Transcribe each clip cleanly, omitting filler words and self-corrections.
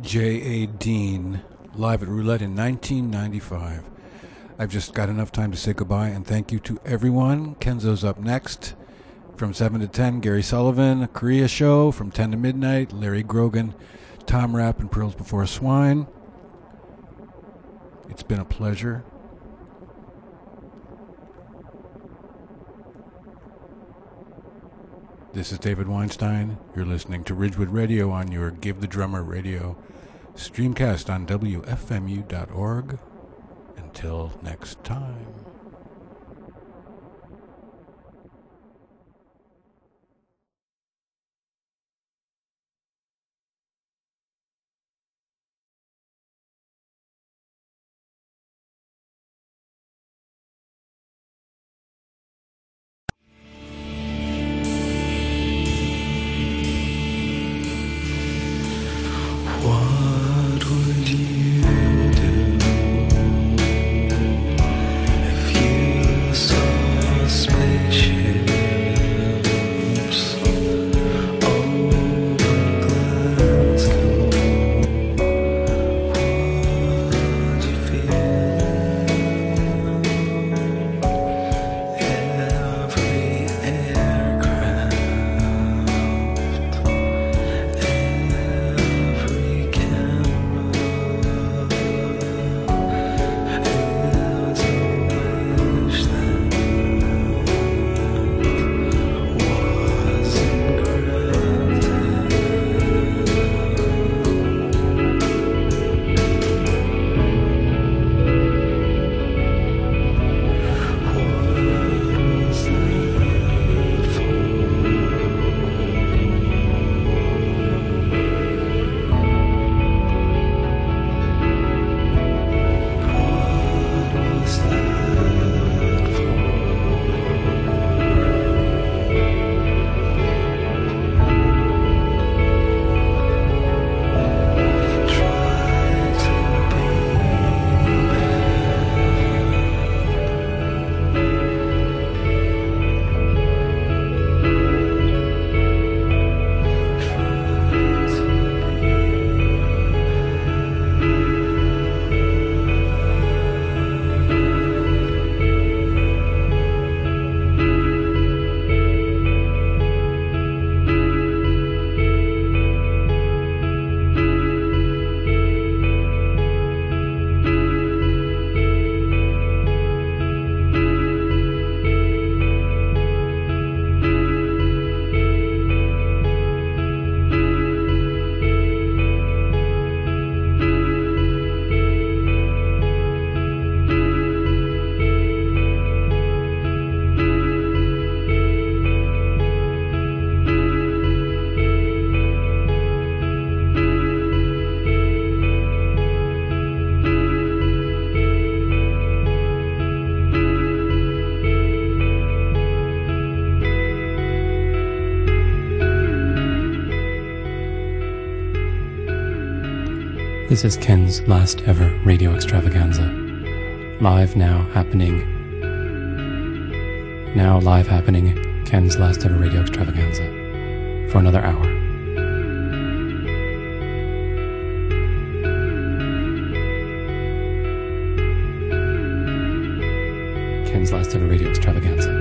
J.A. Dean, live at Roulette in 1995. I've just got enough time to say goodbye and thank you to everyone. Kenzo's up next. From 7 to 10, Gary Sullivan, Korea Show. From 10 to midnight, Larry Grogan, Tom Rapp, and Pearls Before Swine. It's been a pleasure. This is David Weinstein. You're listening to Ridgewood Radio on your Give the Drummer Radio streamcast on WFMU.org. Until next time. This is Ken's last ever radio extravaganza. Live happening, Ken's last ever radio extravaganza for another hour. Ken's last ever radio extravaganza.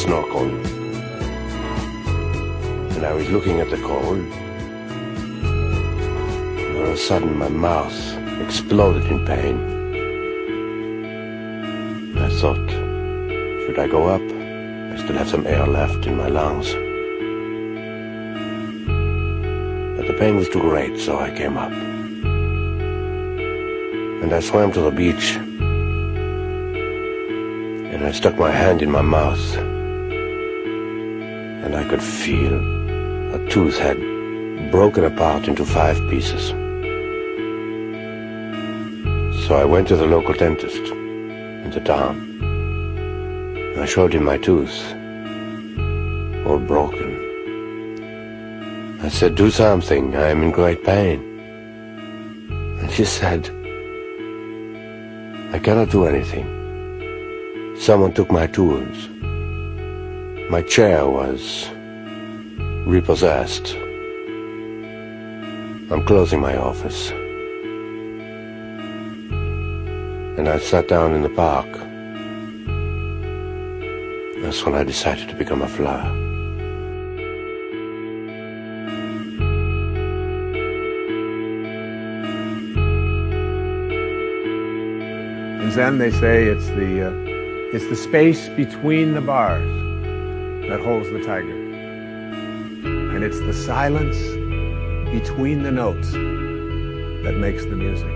snorkel. And I was looking at the coal. And all of a sudden my mouth exploded in pain. I thought, should I go up? I still have some air left in my lungs. But the pain was too great, so I came up. And I swam to the beach. And I stuck my hand in my mouth. And I could feel a tooth had broken apart into 5 pieces. So I went to the local dentist in the town. And I showed him my tooth, all broken. I said, do something, I am in great pain. And he said, I cannot do anything. Someone took my tools. My chair was repossessed. I'm closing my office. And I sat down in the park. That's when I decided to become a flower. In Zen, they say it's the space between the bars that holds the tiger. And it's the silence between the notes that makes the music.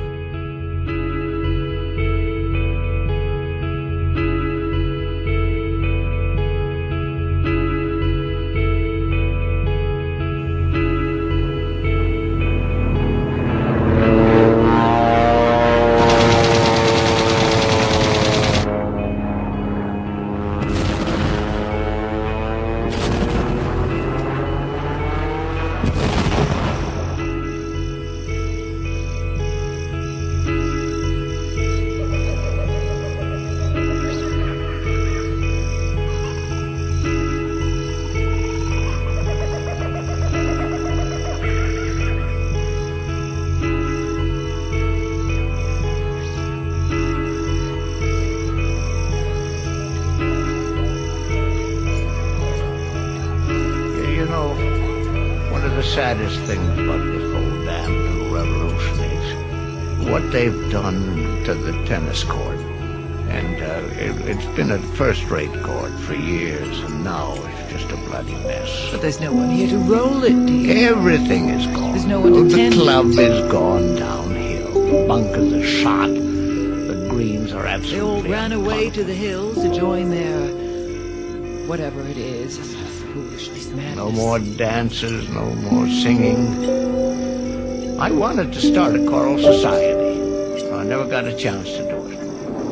Saddest thing about this whole damn little revolution is what they've done to the tennis court. And it's been a first-rate court for years, and now it's just a bloody mess. But there's no one here to roll it, dear. Everything is gone. There's no one to tend The to club it. is gone downhill. The bunkers are shot. The greens are They absolutely all ran away unpumped. to the hills to join their... whatever it is. Foolishness, madness. No more dances, no more singing. I wanted to start a choral society. I never got a chance to do it.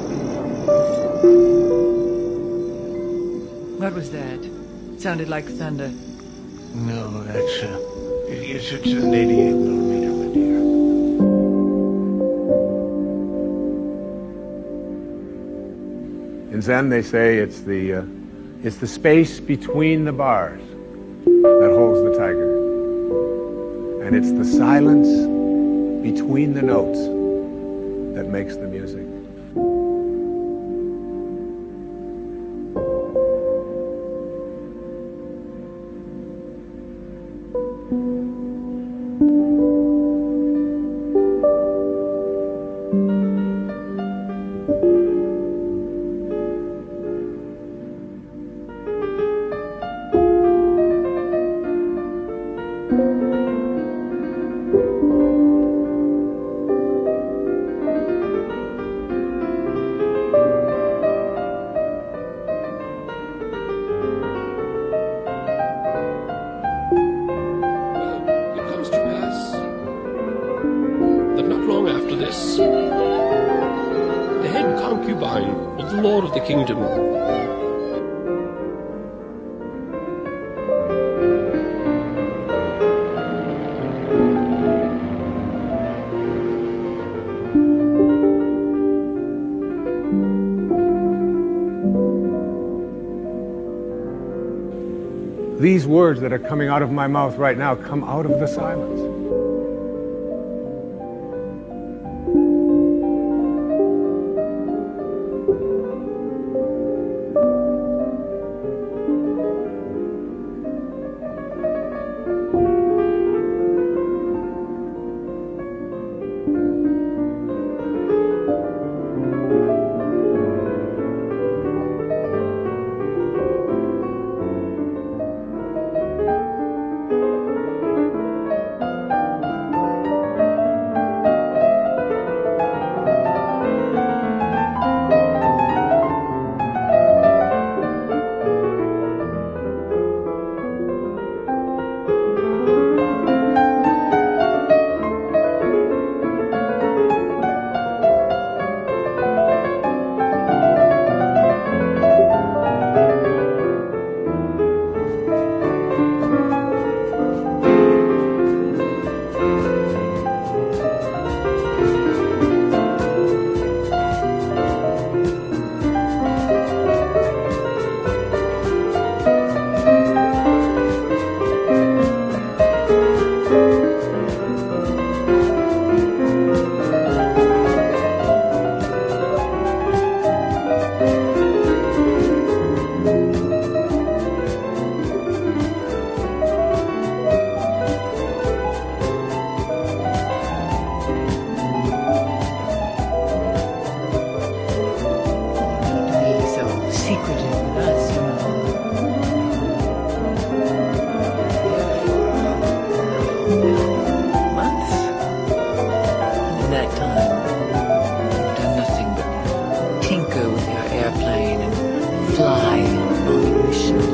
What was that? It sounded like thunder. No, that's it's an 88 millimeter, my dear. In Zen, they say it's the space between the bars that holds the tiger. And it's the silence between the notes that makes the music. Lord of the kingdom. These words that are coming out of my mouth right now come out of the silence. that time. You've done nothing but tinker with your airplane and fly long missions.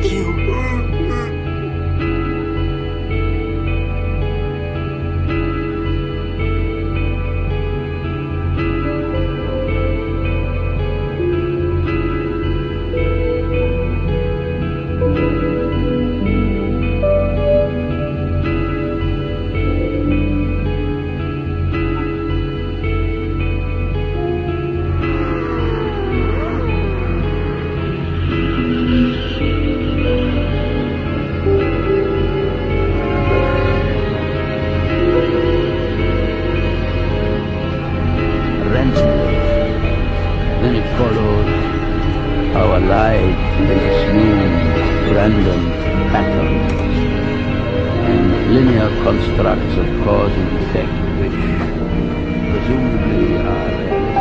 you. Then it followed our lives will assume random patterns and linear constructs of cause and effect which presumably are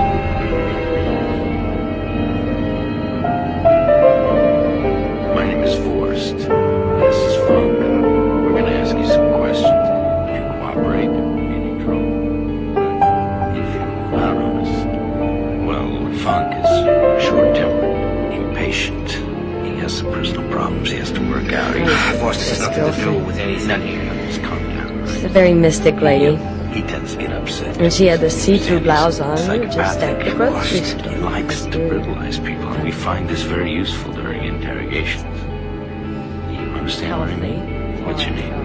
realistic. My name is Forrest. This is Funk. We're going to ask you some questions. If you cooperate, there won't be any trouble. But if you rule out on us, well, Funk is short-tempered, impatient. He has some personal problems he has to work out. Forrest, this has nothing to do with anything. None here. Just calm down. She's a very mystic lady. He tends to get upset. And she had the see-through blouse on, just at the grocery He store. likes to brutalize people, and we find this very useful during interrogations. You understand what I mean? What's your name?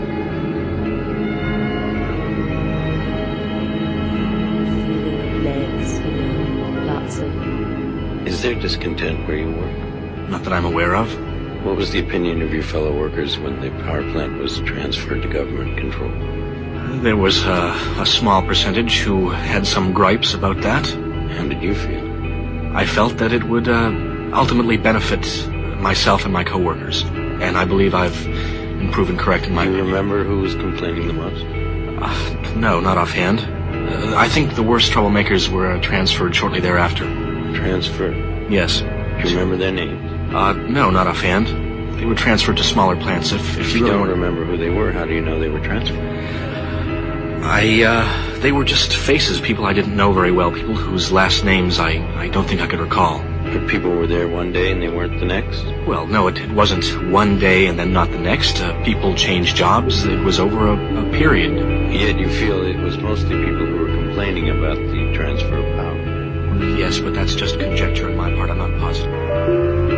Lots of... Is there discontent where you work? Not that I'm aware of. What was the opinion of your fellow workers when the power plant was transferred to government control? There was a small percentage who had some gripes about that. How did you feel? I felt that it would ultimately benefit myself and my coworkers, and I believe I've been proven correct in my Do you opinion. remember who was complaining the most? No, not offhand. I think the worst troublemakers were transferred shortly thereafter. Transferred? Yes. Do you remember their names? No, not offhand. They were transferred to smaller plants. If you don't remember who they were, how do you know they were transferred? They were just faces, people I didn't know very well, people whose last names I don't think I could recall. But people were there one day and they weren't the next? Well, no, it wasn't one day and then not the next. People changed jobs. It was over a period. Yet you feel it was mostly people who were complaining about the transfer of power? Yes, but that's just conjecture on my part. I'm not positive.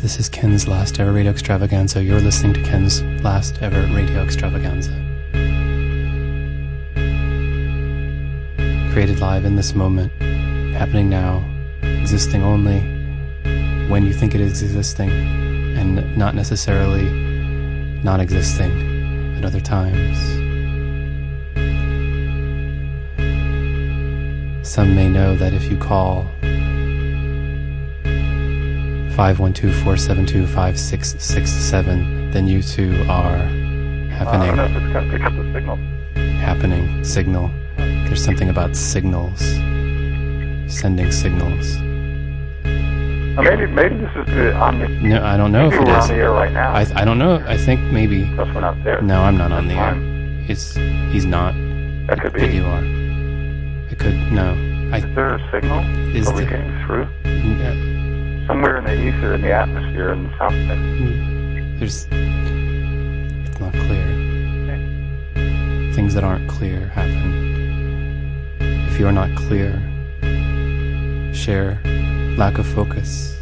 This is Ken's Last Ever Radio Extravaganza. You're listening to Ken's Last Ever Radio Extravaganza. Created live in this moment, happening now, existing only when you think it is existing, and not necessarily not existing at other times. Some may know that if you call 512-472-5667, then you too are happening. I don't know if it's going to pick up the signal. Happening, signal. There's something about signals. Sending signals. Maybe this is on the... No, I don't know if it we're is. on the air right now. I don't know. I think maybe... Because we're not there. No, I'm not on the air. Fine. He's not. That could be. But you are. It could... No. Is there a signal? Are we getting through? Somewhere in the ether, in the atmosphere, in something. There's... It's not clear. Things that aren't clear happen. If you're not clear, share lack of focus.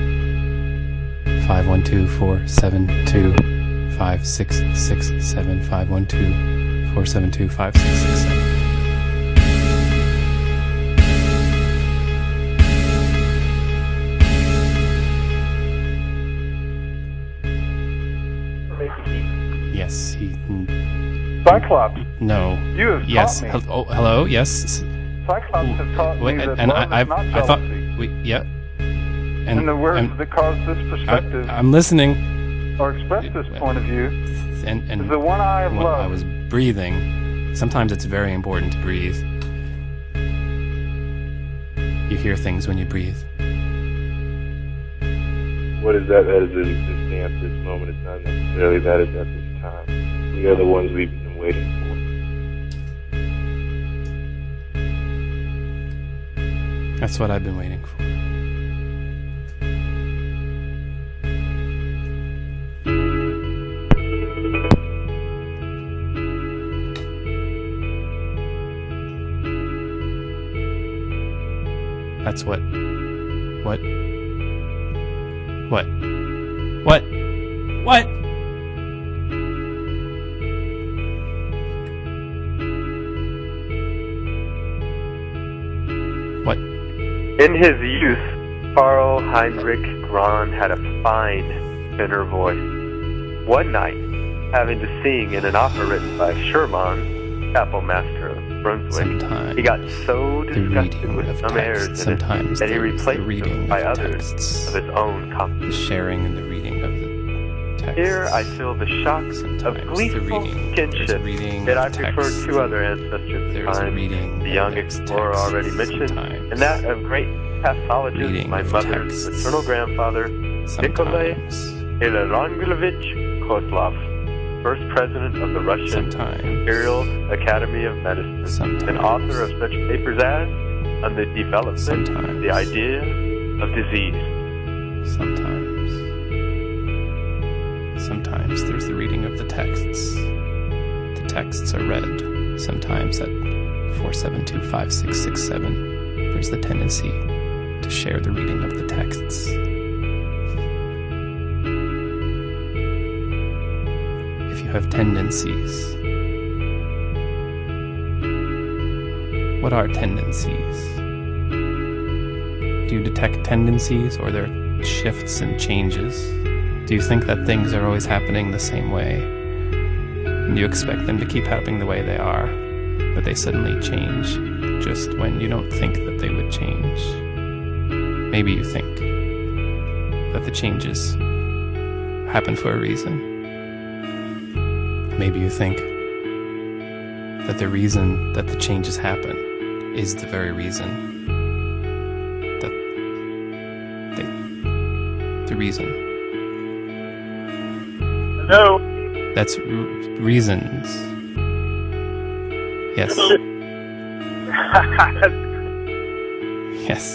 512-472-5667. 512-472-5667. Yes, he... Cyclops. No. You have yes. taught me. Oh, hello. Yes. Cyclops has taught me that and love is not I thought jealousy. yeah. And the words that cause this perspective I'm listening. or express this point of view and is the one eye of love. I was breathing. Sometimes it's very important to breathe. You hear things when you breathe. What is that is existing at this moment? It's not necessarily that is at this time. We are the ones we've been waiting for. That's what I've been waiting for. That's what? What? In his youth, Karl Heinrich Grahn had a fine tenor voice. One night, having to sing in an opera written by Schumann, Kapellmeister of Brunswick, he got so disgusted with some airs in it that he replaced them by others of his own composition. The sharing and the reading of the text. Here I feel the shock of gleeful kinship that I prefer two other ancestors of time, the young explorer already mentioned, and that of great pathologist, my mother's maternal grandfather, Nikolai Ilerangelovich Kozlov, first president of the Russian Imperial Academy of Medicine, and author of such papers as On the Development of the Idea of Disease. Sometimes there's the reading of the texts. The texts are read. Sometimes at 472-5667, there's the tendency to share the reading of the texts. If you have tendencies, what are tendencies? Do you detect tendencies, or there are shifts and changes? Do you think that things are always happening the same way, and you expect them to keep happening the way they are, but they suddenly change just when you don't think that they would change? Maybe you think that the changes happen for a reason. Maybe you think that the reason that the changes happen is the very reason that the reason. No. That's reasons. Yes. Yes.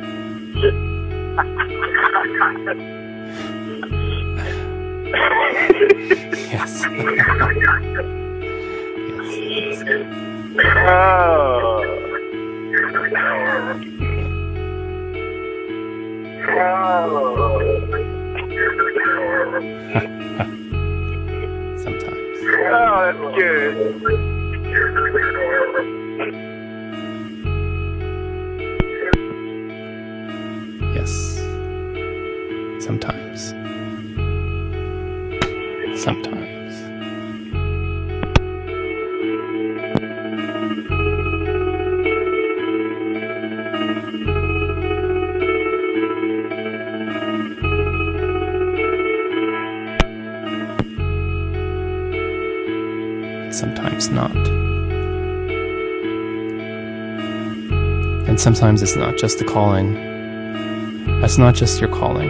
Yes. Sometimes. Oh, that's good. Yes. Sometimes. Sometimes. Sometimes not. And sometimes it's not just the calling. That's not just your calling.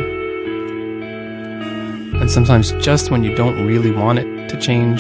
And sometimes just when you don't really want it to change,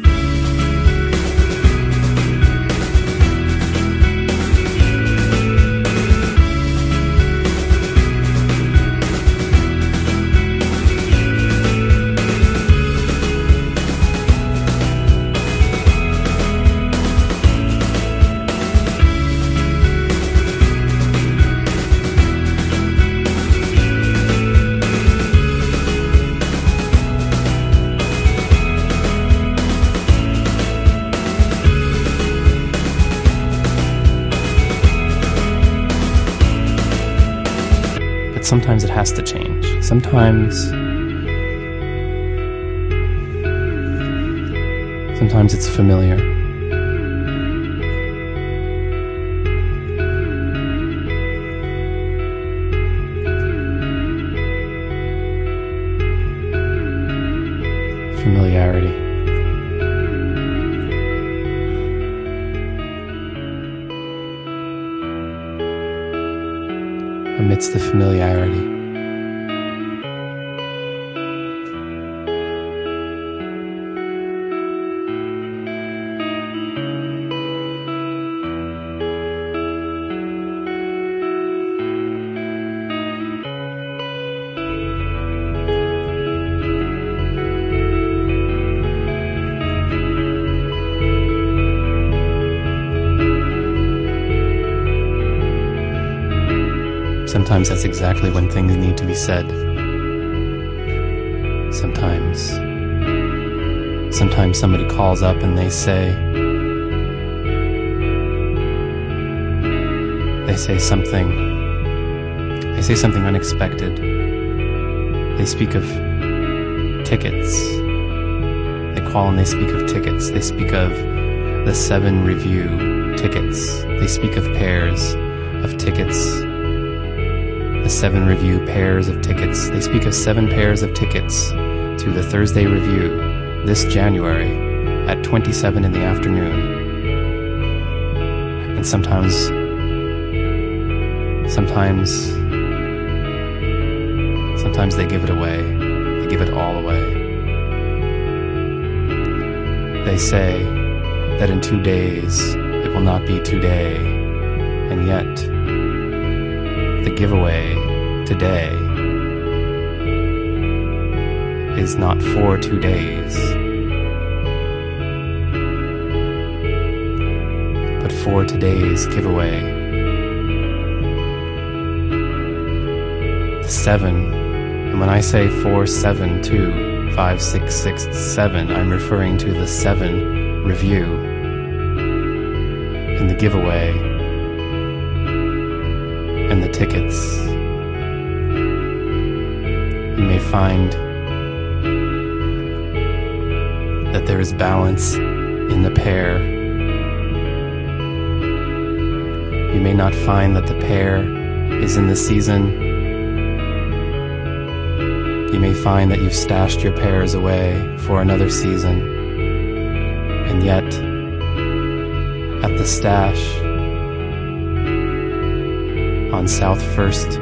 sometimes it has to change. Sometimes it's familiar. Familiarity. Amidst the familiarity, sometimes that's exactly when things need to be said. Sometimes somebody calls up and they say something unexpected. They speak of tickets. They call and they speak of tickets. They speak of the 7 review tickets. They speak of pairs of tickets. The 7 review pairs of tickets. They speak of 7 pairs of tickets to the Thursday Review this January at 27 in the afternoon. And sometimes they give it away. They give it all away. They say that in 2 days it will not be today, and yet the giveaway today is not for 2 days, but for today's giveaway. The 7, and when I say 4, 7, 2, 5, 6, 6, 7, I'm referring to the 7 review and the giveaway and the tickets. You may find that there is balance in the pair. You may not find that the pair is in the season. You may find that you've stashed your pairs away for another season. And yet, at the stash on South 1st,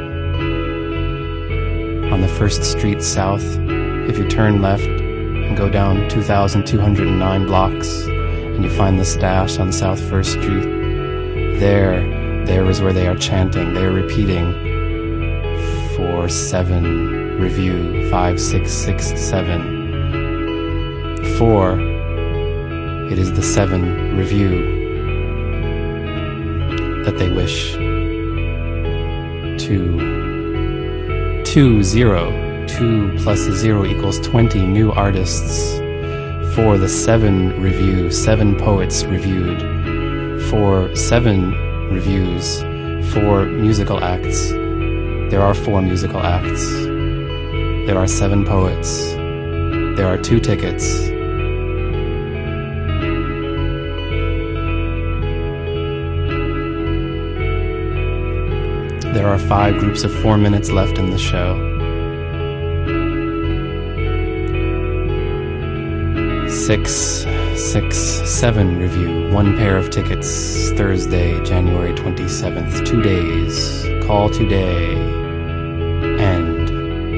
on the 1st Street South, if you turn left and go down 2,209 blocks, and you find the stash on South 1st Street, there is where they are chanting. They are repeating 4, 7, review, 5, 6, 6, 7. 4, it is the 7 review that they wish to 2020 2 plus 0 equals 20 new artists for the 7 review, 7 poets reviewed, for 7 reviews, 4 musical acts. There are 4 musical acts. There are 7 poets. There are 2 tickets. There are 5 groups of 4 minutes left in the show. 7 review, 1 pair of tickets, Thursday, January 27th, 2 days. Call today. And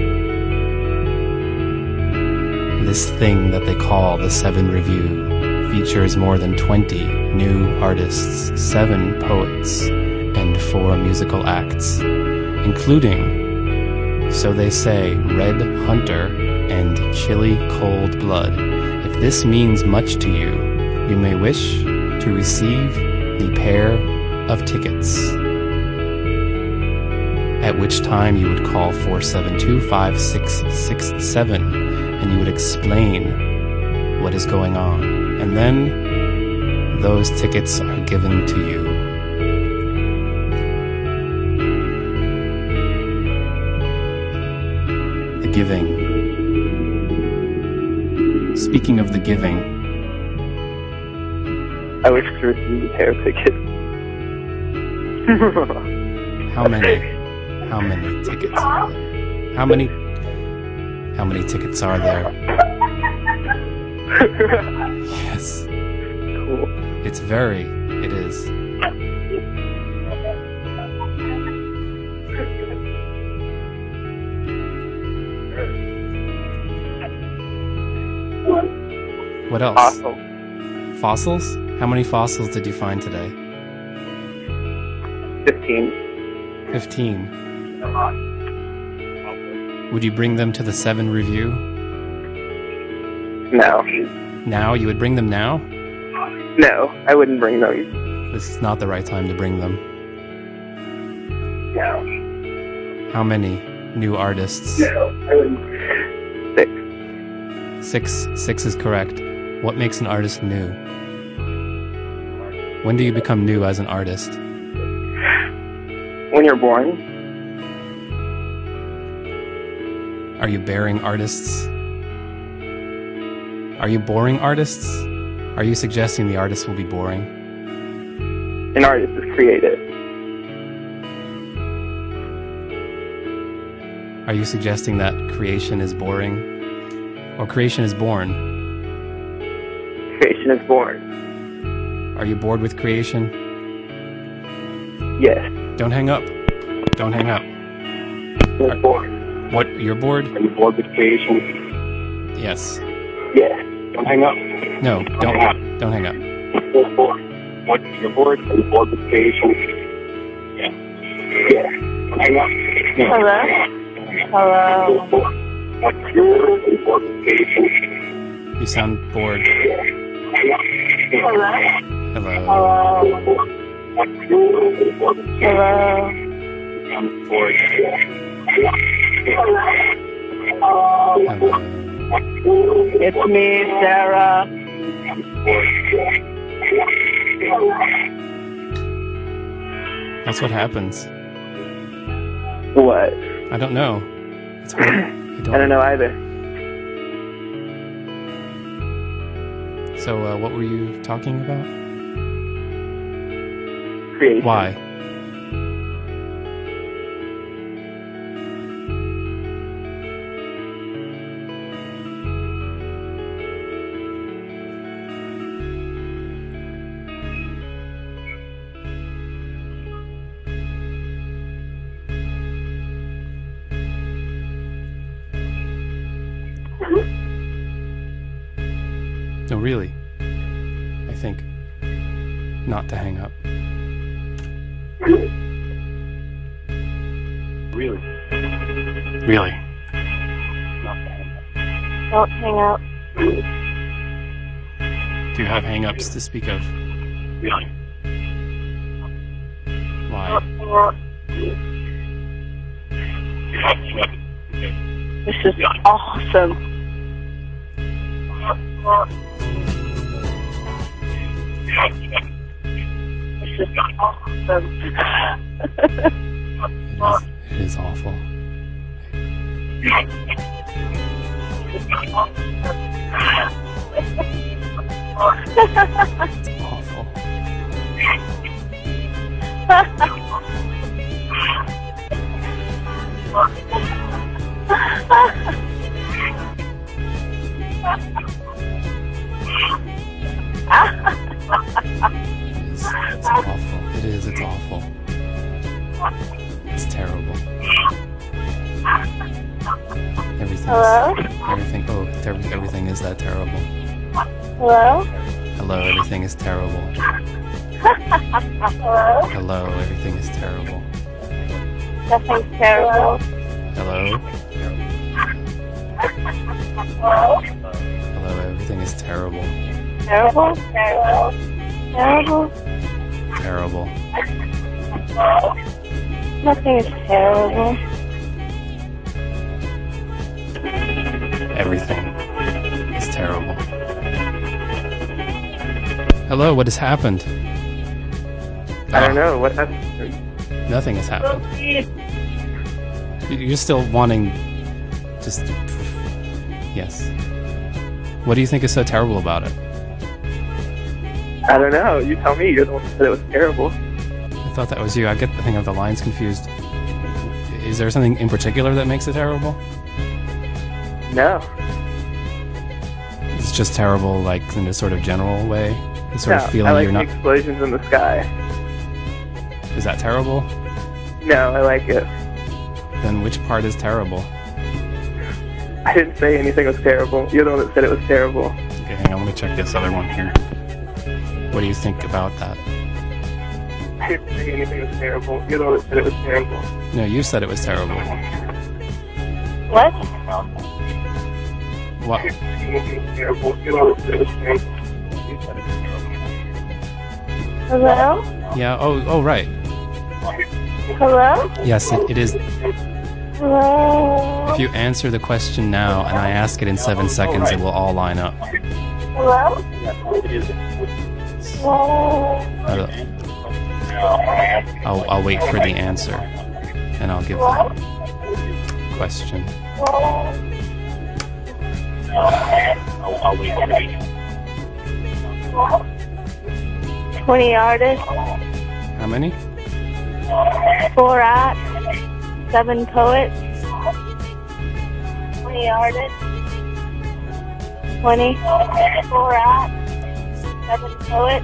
this thing that they call the 7 review features more than 20 new artists, 7 poets, and 4 musical acts, including, so they say, Red Hunter and Chili Cold Blood. If this means much to you, you may wish to receive the pair of tickets, at which time you would call 472-5667 and you would explain what is going on, and then those tickets are given to you. The giving. Speaking of the giving, I wish to receive a pair of tickets. How many tickets are there? How many tickets are there? Yes. Cool. It is. What else? Fossils? How many fossils did you find today? 15. 15. Would you bring them to the 7 review? No. Now? You would bring them now? No, I wouldn't bring those. This is not the right time to bring them. No. How many new artists? No, I wouldn't. 6. 6 is correct. What makes an artist new? When do you become new as an artist? When you're born. Are you bearing artists? Are you boring artists? Are you suggesting the artist will be boring? An artist is creative. Are you suggesting that creation is boring? Or creation is born? Creation is born. Are you bored with creation? Yes. Don't hang up. Don't hang up. You're bored. What? You're bored? Are you bored with creation? Yes. Yes. Don't hang up. No, don't hang up. You're bored. What? You're bored? Are you bored with creation? Yes. Yes. Don't hang up. No. Hello? Hello? What? You're bored? Are you bored with creation? You sound bored. Hello? Hello. Hello? Hello? I'm bored. Hello. It's me, Sarah. That's what happens. What? I don't know. It's weird. I don't know either. So, what were you talking about? Creation. Why? No, really. I think not to hang up. Really? Really? Not to hang up. Don't hang up. Do you have hang-ups to speak of? Really? Why? Don't hang up. You have to hang up. This is awesome. This is awesome. It is awful. It's awful. It's awful. It is. It's awful. It's terrible. Everything. Oh, everything is that terrible. Hello? Hello, everything is terrible. Hello? Hello, everything is terrible. Nothing's terrible. Hello? Hello? Hello, everything is terrible. Terrible? Terrible? Terrible? Terrible. Nothing is terrible. Everything is terrible. Hello, what has happened? I don't know. What happened? Nothing has happened. You're still wanting... Just... Yes. What do you think is so terrible about it? I don't know. You tell me. You're the one who said it was terrible. I thought that was you. I think of the lines confused. Is there something in particular that makes it terrible? No. It's just terrible, like, in a sort of general way? The sort of feeling I like you're not... the explosions in the sky. Is that terrible? No, I like it. Then which part is terrible? I didn't say anything was terrible. You're the one that said it was terrible. Okay, hang on, let me check this other one here. What do you think about that? I didn't say anything was terrible. You're the one that said it was terrible. No, you said it was terrible. What? What? I didn't say anything was terrible. You're the one that said it was terrible. You said it was terrible. Hello? Yeah, oh, right. Hello? Yes, it is. Hello? If you answer the question now and I ask it in 7 seconds, it will all line up. Hello? Hello? I'll wait for the answer, and I'll give the question. I'll wait for the 20 artists. How many? 4 acts. 7 poets. 20 artists. 20. 4 acts. 7 poets.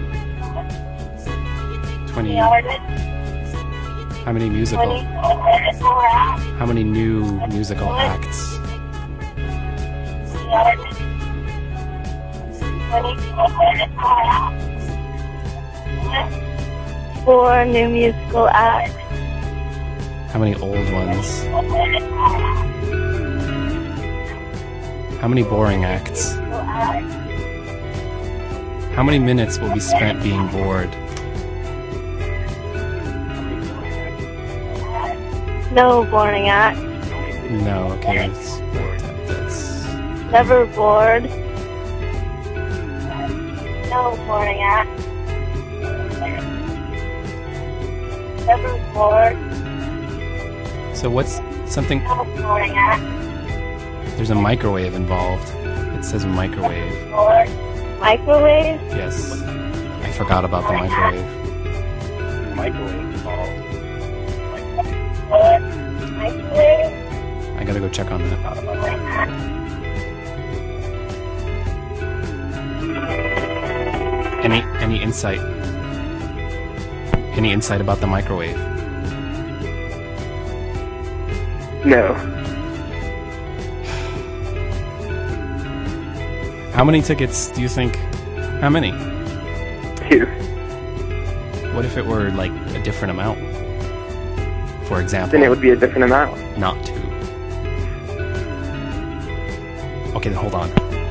20 artists. How many musical? 20. 4 acts. How many new musical acts? 20 artists. 20. 4 new musical acts. How many old ones? How many boring acts? How many minutes will be spent being bored? No boring acts. No, okay, that's... Never bored. No boring acts. Never bored. So what's something... No boring acts. There's a microwave involved. It says microwave. Microwave? Yes. I forgot about the microwave. microwave involved. I gotta go check on that. Any insight? Any insight about the microwave? No. How many tickets do you think? How many? 2. What if it were like a different amount? For example. Then it would be a different amount. Not 2. Okay, then hold on.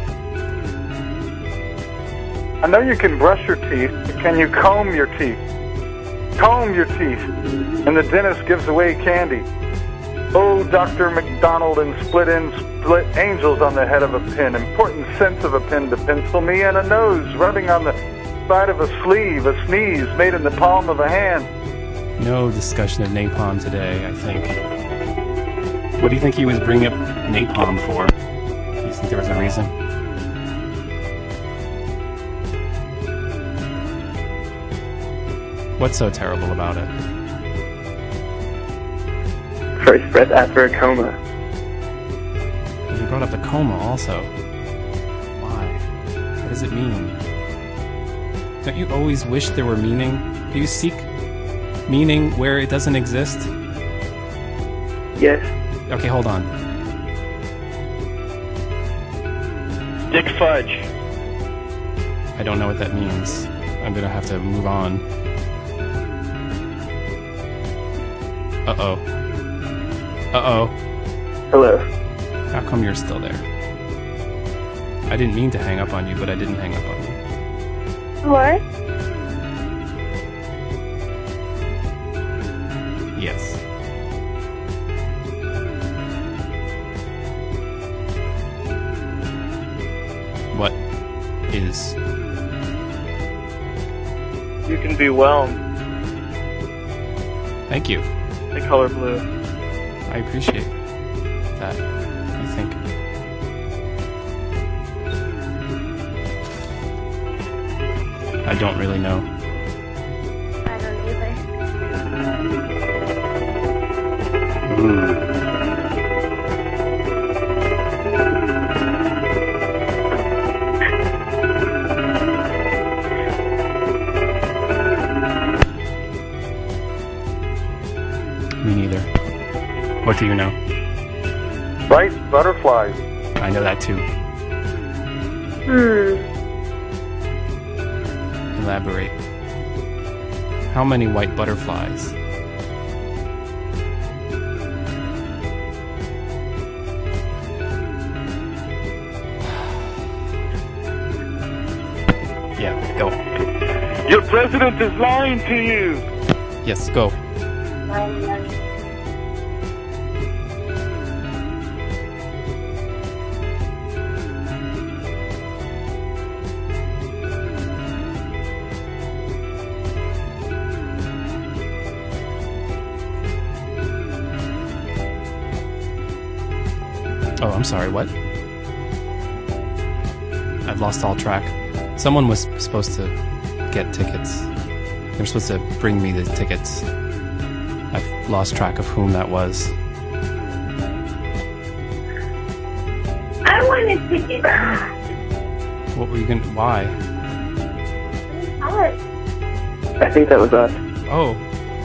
I know you can brush your teeth, but can you comb your teeth? Comb your teeth. And the dentist gives away candy. Oh, Dr. McDonald and split angels on the head of a pin. Important sense of a pen to pencil me, and a nose rubbing on the side of a sleeve, a sneeze made in the palm of a hand. No discussion of napalm today, I think. What do you think he was bringing up napalm for? Do you think there was a reason? What's so terrible about it? First breath after a coma. You brought up the coma also. Why? What does it mean? Don't you always wish there were meaning? Do you seek meaning where it doesn't exist? Yes. Okay, hold on. Dick Fudge. I don't know what that means. I'm gonna have to move on. Uh-oh. Uh-oh. Hello. How come you're still there? I didn't mean to hang up on you, but I didn't hang up on you. What? Yes. What is? You can be whelmed. Thank you. The color blue. I appreciate that, I think. I don't really know. I don't either. Me neither. What do you know? White butterflies. I know that too. Elaborate. How many white butterflies? Yeah, go. Your president is lying to you. Yes, go. Oh, I'm sorry, what? I've lost all track. Someone was supposed to get tickets. They were supposed to bring me the tickets. I've lost track of whom that was. I want a ticket. What were you gonna... Why? I think that was us. Oh.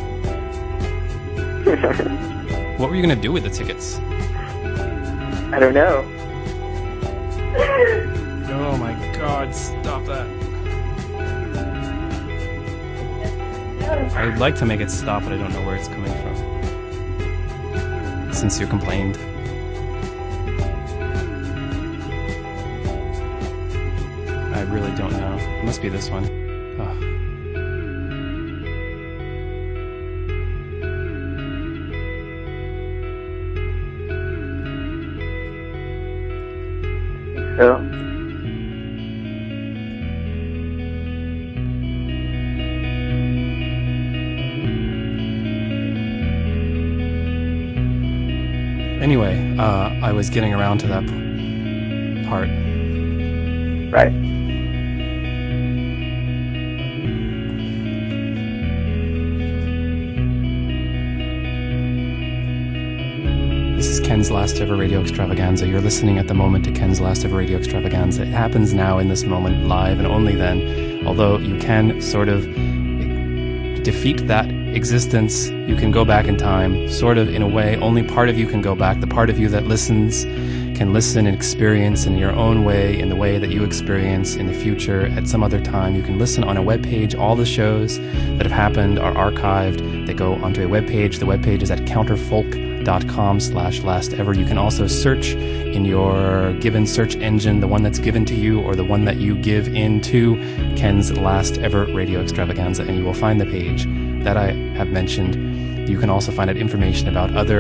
What were you gonna do with the tickets? I don't know. Oh my god, stop that. I'd like to make it stop, but I don't know where it's coming from. Since you complained. I really don't know. It must be this one. Ugh. So. Anyway, I was getting around to that part. Right. This is Ken's Last Ever Radio Extravaganza. You're listening at the moment to Ken's Last Ever Radio Extravaganza. It happens now in this moment, live, and only then. Although you can sort of defeat that existence, you can go back in time, sort of in a way. Only part of you can go back. The part of you that listens can listen and experience in your own way, in the way that you experience in the future at some other time. You can listen on a webpage. All the shows that have happened are archived. They go onto a webpage. The webpage is at counterfolk.com/lastever. You can also search in your given search engine, the one that's given to you or the one that you give into Ken's Last Ever Radio Extravaganza, and you will find the page that I have mentioned. You can also find out information about other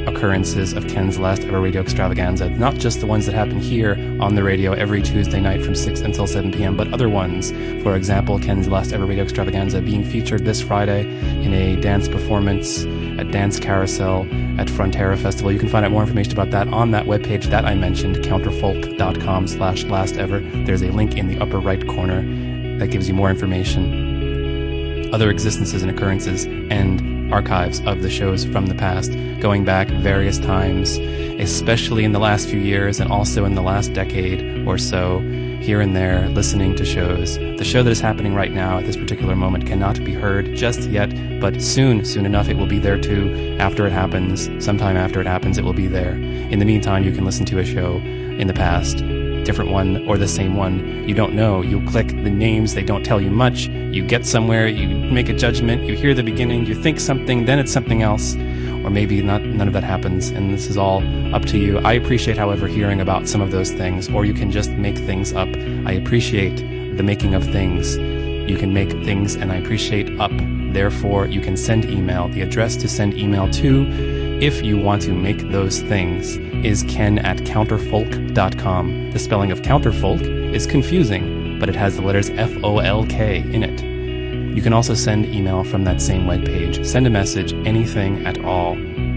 occurrences of Ken's last ever radio extravaganza, not just the ones that happen here on the radio every Tuesday night from 6 until 7 p.m., but other ones. For example, Ken's last ever radio extravaganza being featured this Friday in a dance performance at Dance Carousel at Frontera Festival. You can find out more information about that on that webpage that I mentioned, counterfolk.com/lastever. There's a link in the upper right corner that gives you more information, other existences and occurrences, and archives of the shows from the past, going back various times, especially in the last few years and also in the last decade or so, here and there, listening to shows. The show that is happening right now at this particular moment cannot be heard just yet, but soon enough, it will be there too. After it happens, sometime after it happens, it will be there. In the meantime, you can listen to a show in the past, different one or the same one. You don't know. You click the names. They don't tell you much. You get somewhere. You make a judgment. You hear the beginning. You think something. Then it's something else. Or maybe none of that happens. And this is all up to you. I appreciate, however, hearing about some of those things. Or you can just make things up. I appreciate the making of things. You can make things, and I appreciate up. Therefore, you can send email. The address to send email to, if you want to make those things, is ken@counterfolk.com. The spelling of counterfolk is confusing, but it has the letters F-O-L-K in it. You can also send email from that same webpage. Send a message, anything at all.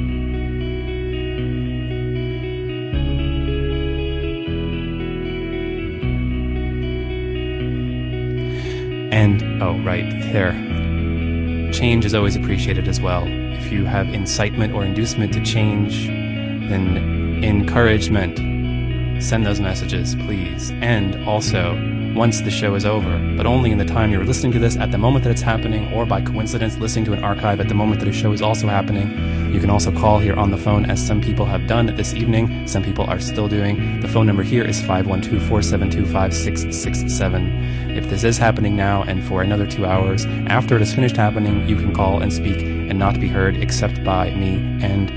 And, oh, right, there. Change is always appreciated as well. If you have incitement or inducement to change, then encouragement, send those messages, please. And also, once the show is over, but only in the time you're listening to this at the moment that it's happening, or by coincidence listening to an archive at the moment that a show is also happening, you can also call here on the phone, as some people have done this evening. Some people are still doing. The phone number here is 512-472-5667. If this is happening now and for another 2 hours, after it is finished happening, you can call and speak and not be heard except by me and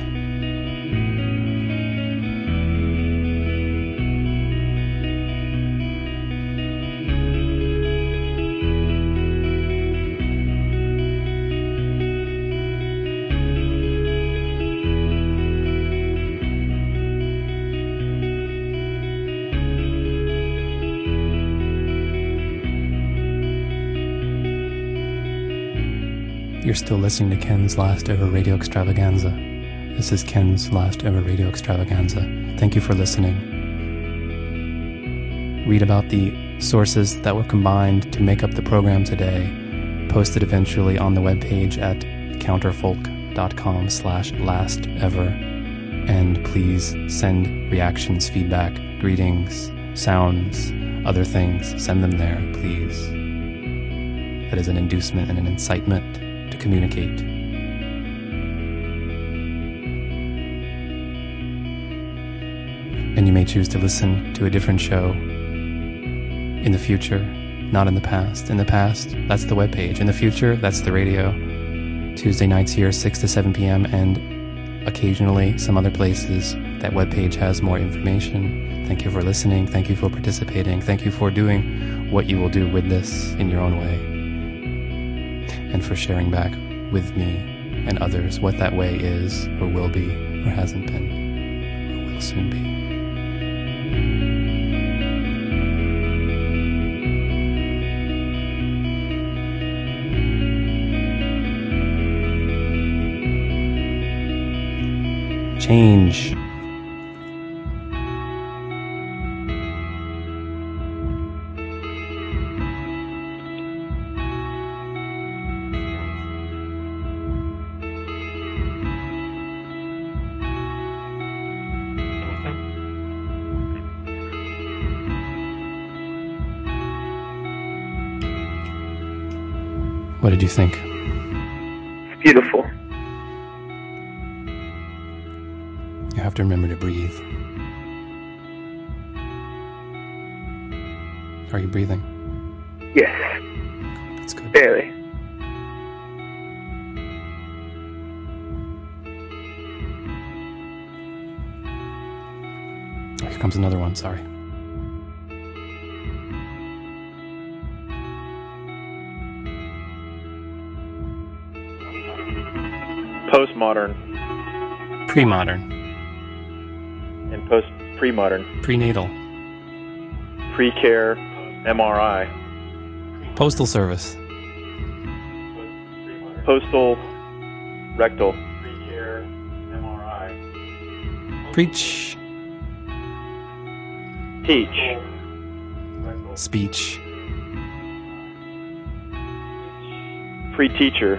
You're still listening to Ken's last ever radio extravaganza. This is Ken's last ever radio extravaganza. Thank you for listening. Read about the sources that were combined to make up the program today, posted eventually on the webpage at counterfolk.com/lastever. And please send reactions, feedback, greetings, sounds, other things. Send them there, please. That is an inducement and an incitement to communicate. And you may choose to listen to a different show in the future, not in the past. In the past, that's the webpage. In the future, that's the radio. Tuesday nights here, 6 to 7 p.m., and occasionally some other places. That webpage has more information. Thank you for listening. Thank you for participating. Thank you for doing what you will do with this in your own way. And for sharing back with me and others what that way is, or will be, or hasn't been, or will soon be. Change. What did you think? It's beautiful. You have to remember to breathe. Are you breathing? Yes. That's good. Barely. Oh, here comes another one, sorry. Postmodern. Pre-modern. And post-pre-modern. Prenatal. Pre-care, MRI. Postal service. Postal, rectal. Pre-care, MRI. Preach. Teach. Speech. Pre-teacher.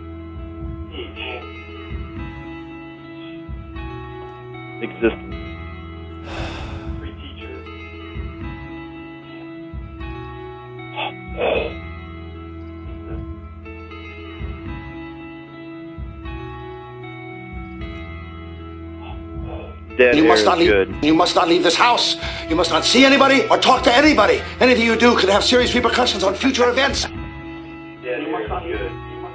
Existence. Pre-teacher. Dead You must not leave. good. You must not leave this house. You must not see anybody or talk to anybody. Anything you do could have serious repercussions on future events. Dead air is good.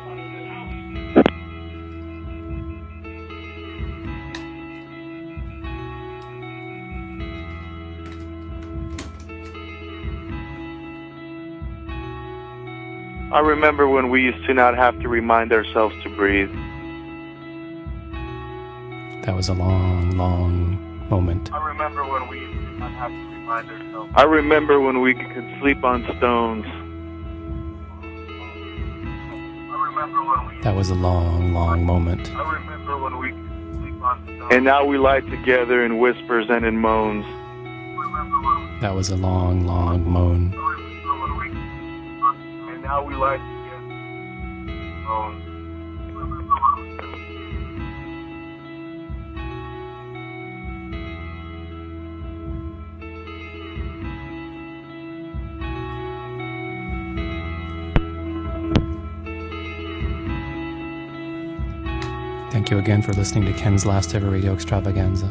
I remember when we used to not have to remind ourselves to breathe. That was a long, long moment. I remember when we used to not have to remind ourselves. I remember when we could sleep on stones. That was a long, long moment. I remember when we could sleep on stones. And now we lie together in whispers and in moans. That was a long, long moan. And now we lie together in moans. Thank you again for listening to Ken's last ever radio extravaganza.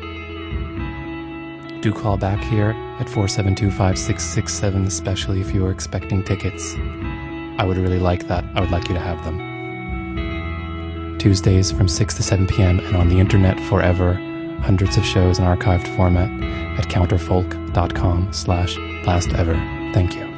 Do call back here at 472-5667, especially if you are expecting tickets. I would really like that. I would like you to have them. Tuesdays from 6 to 7 p.m. and on the internet forever. Hundreds of shows in archived format at counterfolk.com/lastever. Thank you.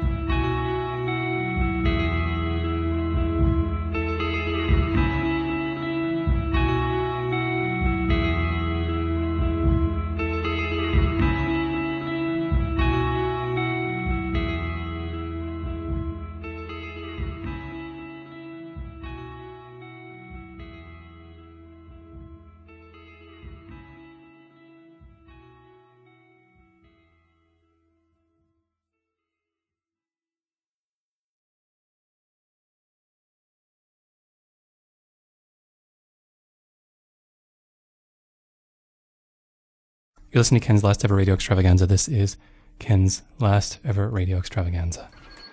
You're listening to Ken's last ever radio extravaganza. This is Ken's last ever radio extravaganza.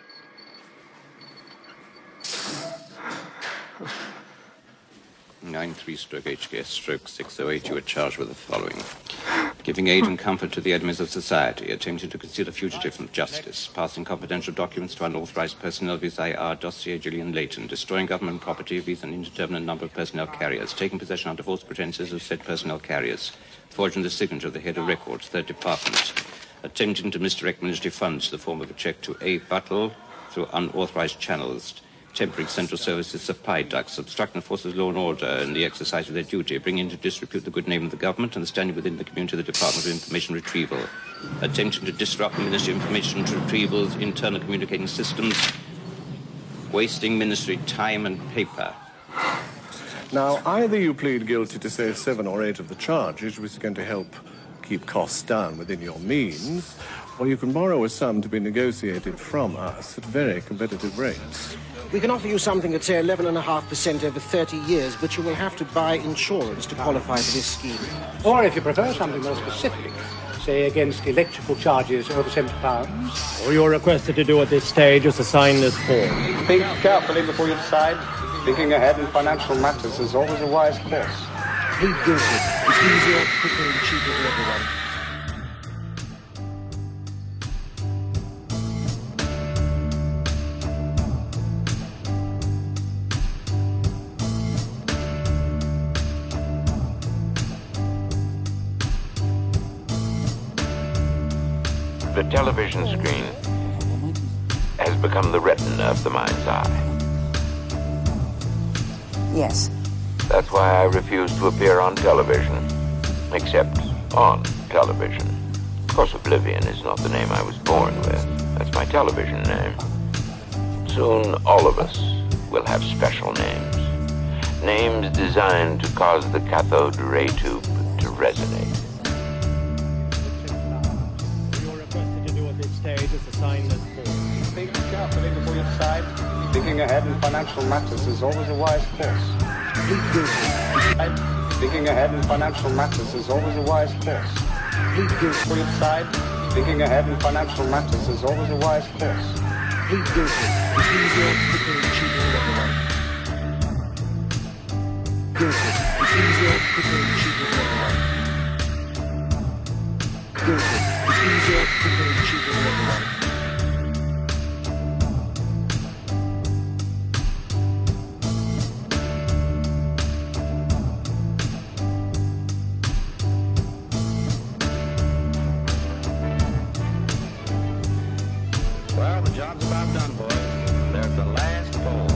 (9-3/HKS/608), you are charged with the following: giving aid and comfort to the enemies of society, attempting to conceal a fugitive from justice, passing confidential documents to unauthorized personnel vis-a-vis our dossier Gillian Layton, destroying government property vis an indeterminate number of personnel carriers, taking possession under false pretenses of said personnel carriers, forging the signature of the head of records, 3rd Department, attempting to misdirect military funds in the form of a check to A. Buttle through unauthorized channels, tempering central services supply ducts, obstructing forces of law and order in the exercise of their duty, bringing into disrepute the good name of the government and the standing within the community of the Department of Information Retrieval, attempting to disrupt the Ministry of Information Retrieval's internal communicating systems, wasting ministry time and paper. Now, either you plead guilty to, say, 7 or 8 of the charges, which is going to help keep costs down within your means, or you can borrow a sum to be negotiated from us at very competitive rates. We can offer you something at, say, 11.5% over 30 years, but you will have to buy insurance to qualify for this scheme. Or if you prefer something more specific, say against electrical charges over £70. All you're requested to do at this stage is to sign this form. Think carefully before you decide. Thinking ahead in financial matters is always a wise course. Plead guilty. It's easier, quicker, and cheaper for everyone. The television screen has become the retina of the mind's eye. Yes. That's why I refuse to appear on television. Except on television. Of course, Oblivion is not the name I was born with. That's my television name. Soon, all of us will have special names. Names designed to cause the cathode ray tube to resonate. You're requested to do at this stage is assign this force. Think carefully before you decide. Thinking ahead in financial matters is always a wise course. Thinking ahead in financial matters is always a wise course. Before you decide. Thinking ahead in financial matters is always a wise course. It's easier to think cheating everyone. It's easier to think cheating everyone. It's easier to think cheating everyone. Well, the job's about done, boys. There's the last poll.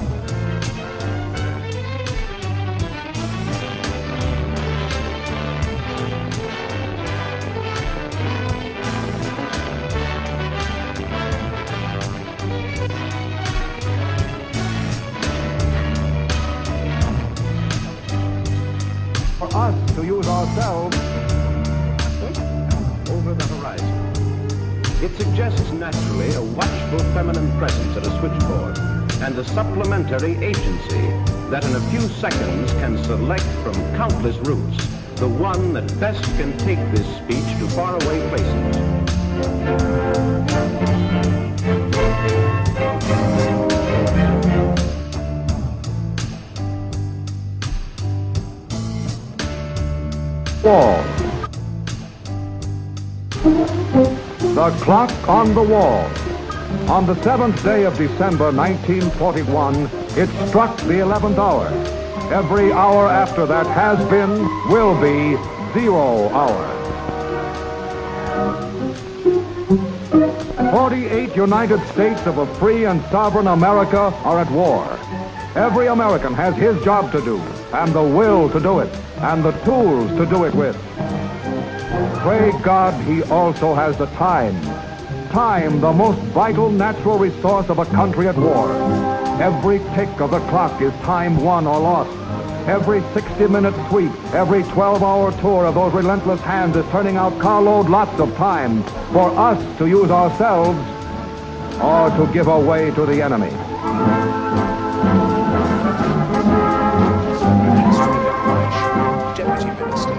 For us to use ourselves over the horizon. It suggests naturally a watchful feminine presence at a switchboard and a supplementary agency that in a few seconds can select from countless routes the one that best can take this speech to faraway places. Wall. The clock on the wall. On the 7th day of December 1941, it struck the 11th hour. Every hour after that has been, will be, 0 hour. 48 United States of a free and sovereign America are at war. Every American has his job to do, and the will to do it, and the tools to do it with. Pray God he also has the time. Time, the most vital natural resource of a country at war. Every tick of the clock is time won or lost. Every 60-minute sweep, every 12-hour tour of those relentless hands is turning out carload lots of time for us to use ourselves or to give away to the enemy. Deputy Minister,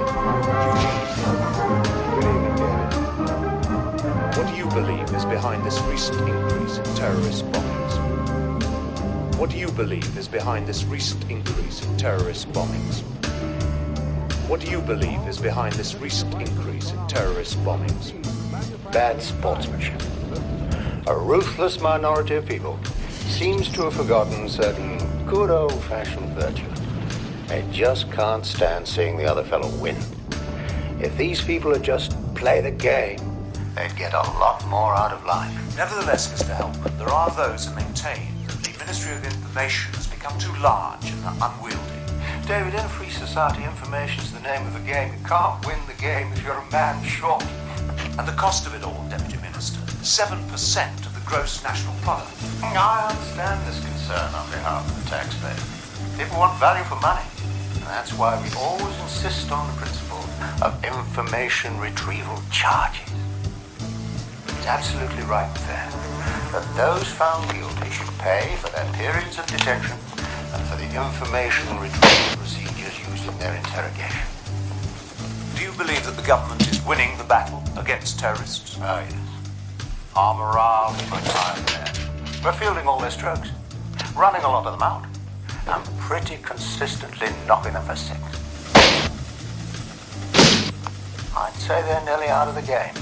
what do you believe is behind this recent increase in terrorist bombings? What do you believe is behind this recent increase in terrorist bombings? What do you believe is behind this recent increase in terrorist bombings? Bad sportsmanship. A ruthless minority of people seems to have forgotten certain good old-fashioned virtues. They just can't stand seeing the other fellow win. If these people would just play the game, they'd get a lot more out of life. Nevertheless, Mr. Helpman, there are those who maintain that the Ministry of Information has become too large and unwieldy. David, in a free society, information's the name of the game. You can't win the game if you're a man short. And the cost of it all, Deputy Minister, 7% of the gross national product. I understand this concern on behalf of the taxpayer. People want value for money. And that's why we always insist on the principle of information retrieval charges. It's absolutely right and fair that those found guilty should pay for their periods of detention and for the information retrieval procedures used in their interrogation. Do you believe that the government is winning the battle against terrorists? Oh, yes. Our morale is on fire there. We're fielding all their strokes, running a lot of them out, and pretty consistently knocking them for six. I'd say they're nearly out of the game.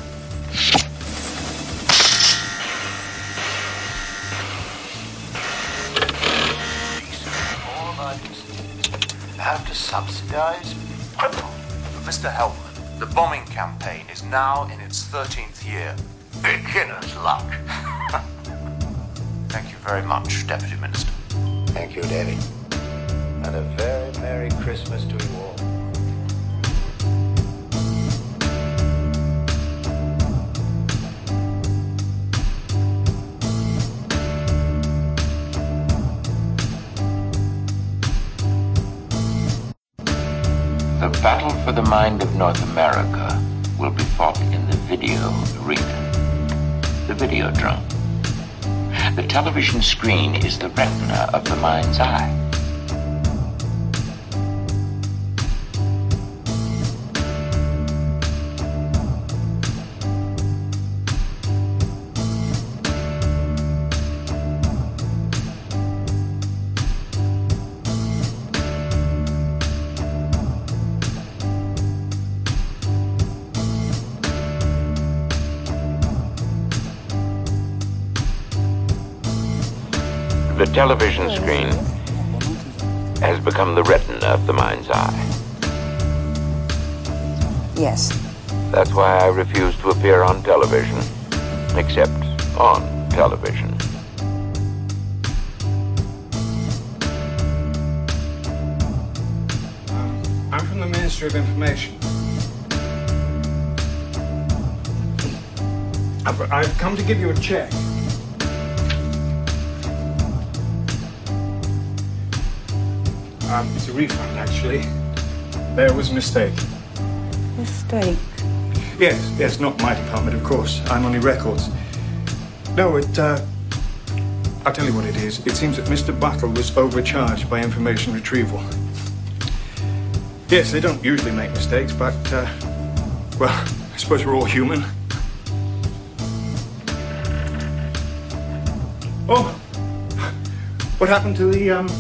Have to subsidize criminal. But Mr. Helpman, the bombing campaign is now in its 13th year. Beginner's luck. Thank you very much, Deputy Minister. Thank you, David. and a very Merry Christmas to you all. The battle for the mind of North America will be fought in the video arena, the Videodrome. The television screen is the retina of the mind's eye. The television screen has become the retina of the mind's eye. Yes. That's why I refuse to appear on television, except on television. I'm from the Ministry of Information. I've come to give you a check. It's a refund, actually. There was a mistake. Mistake? Yes, not my department, of course. I'm only records. No, I'll tell you what it is. It seems that Mr. Buckle was overcharged by information retrieval. Yes, they don't usually make mistakes, but, well, I suppose we're all human. Oh! What happened to the,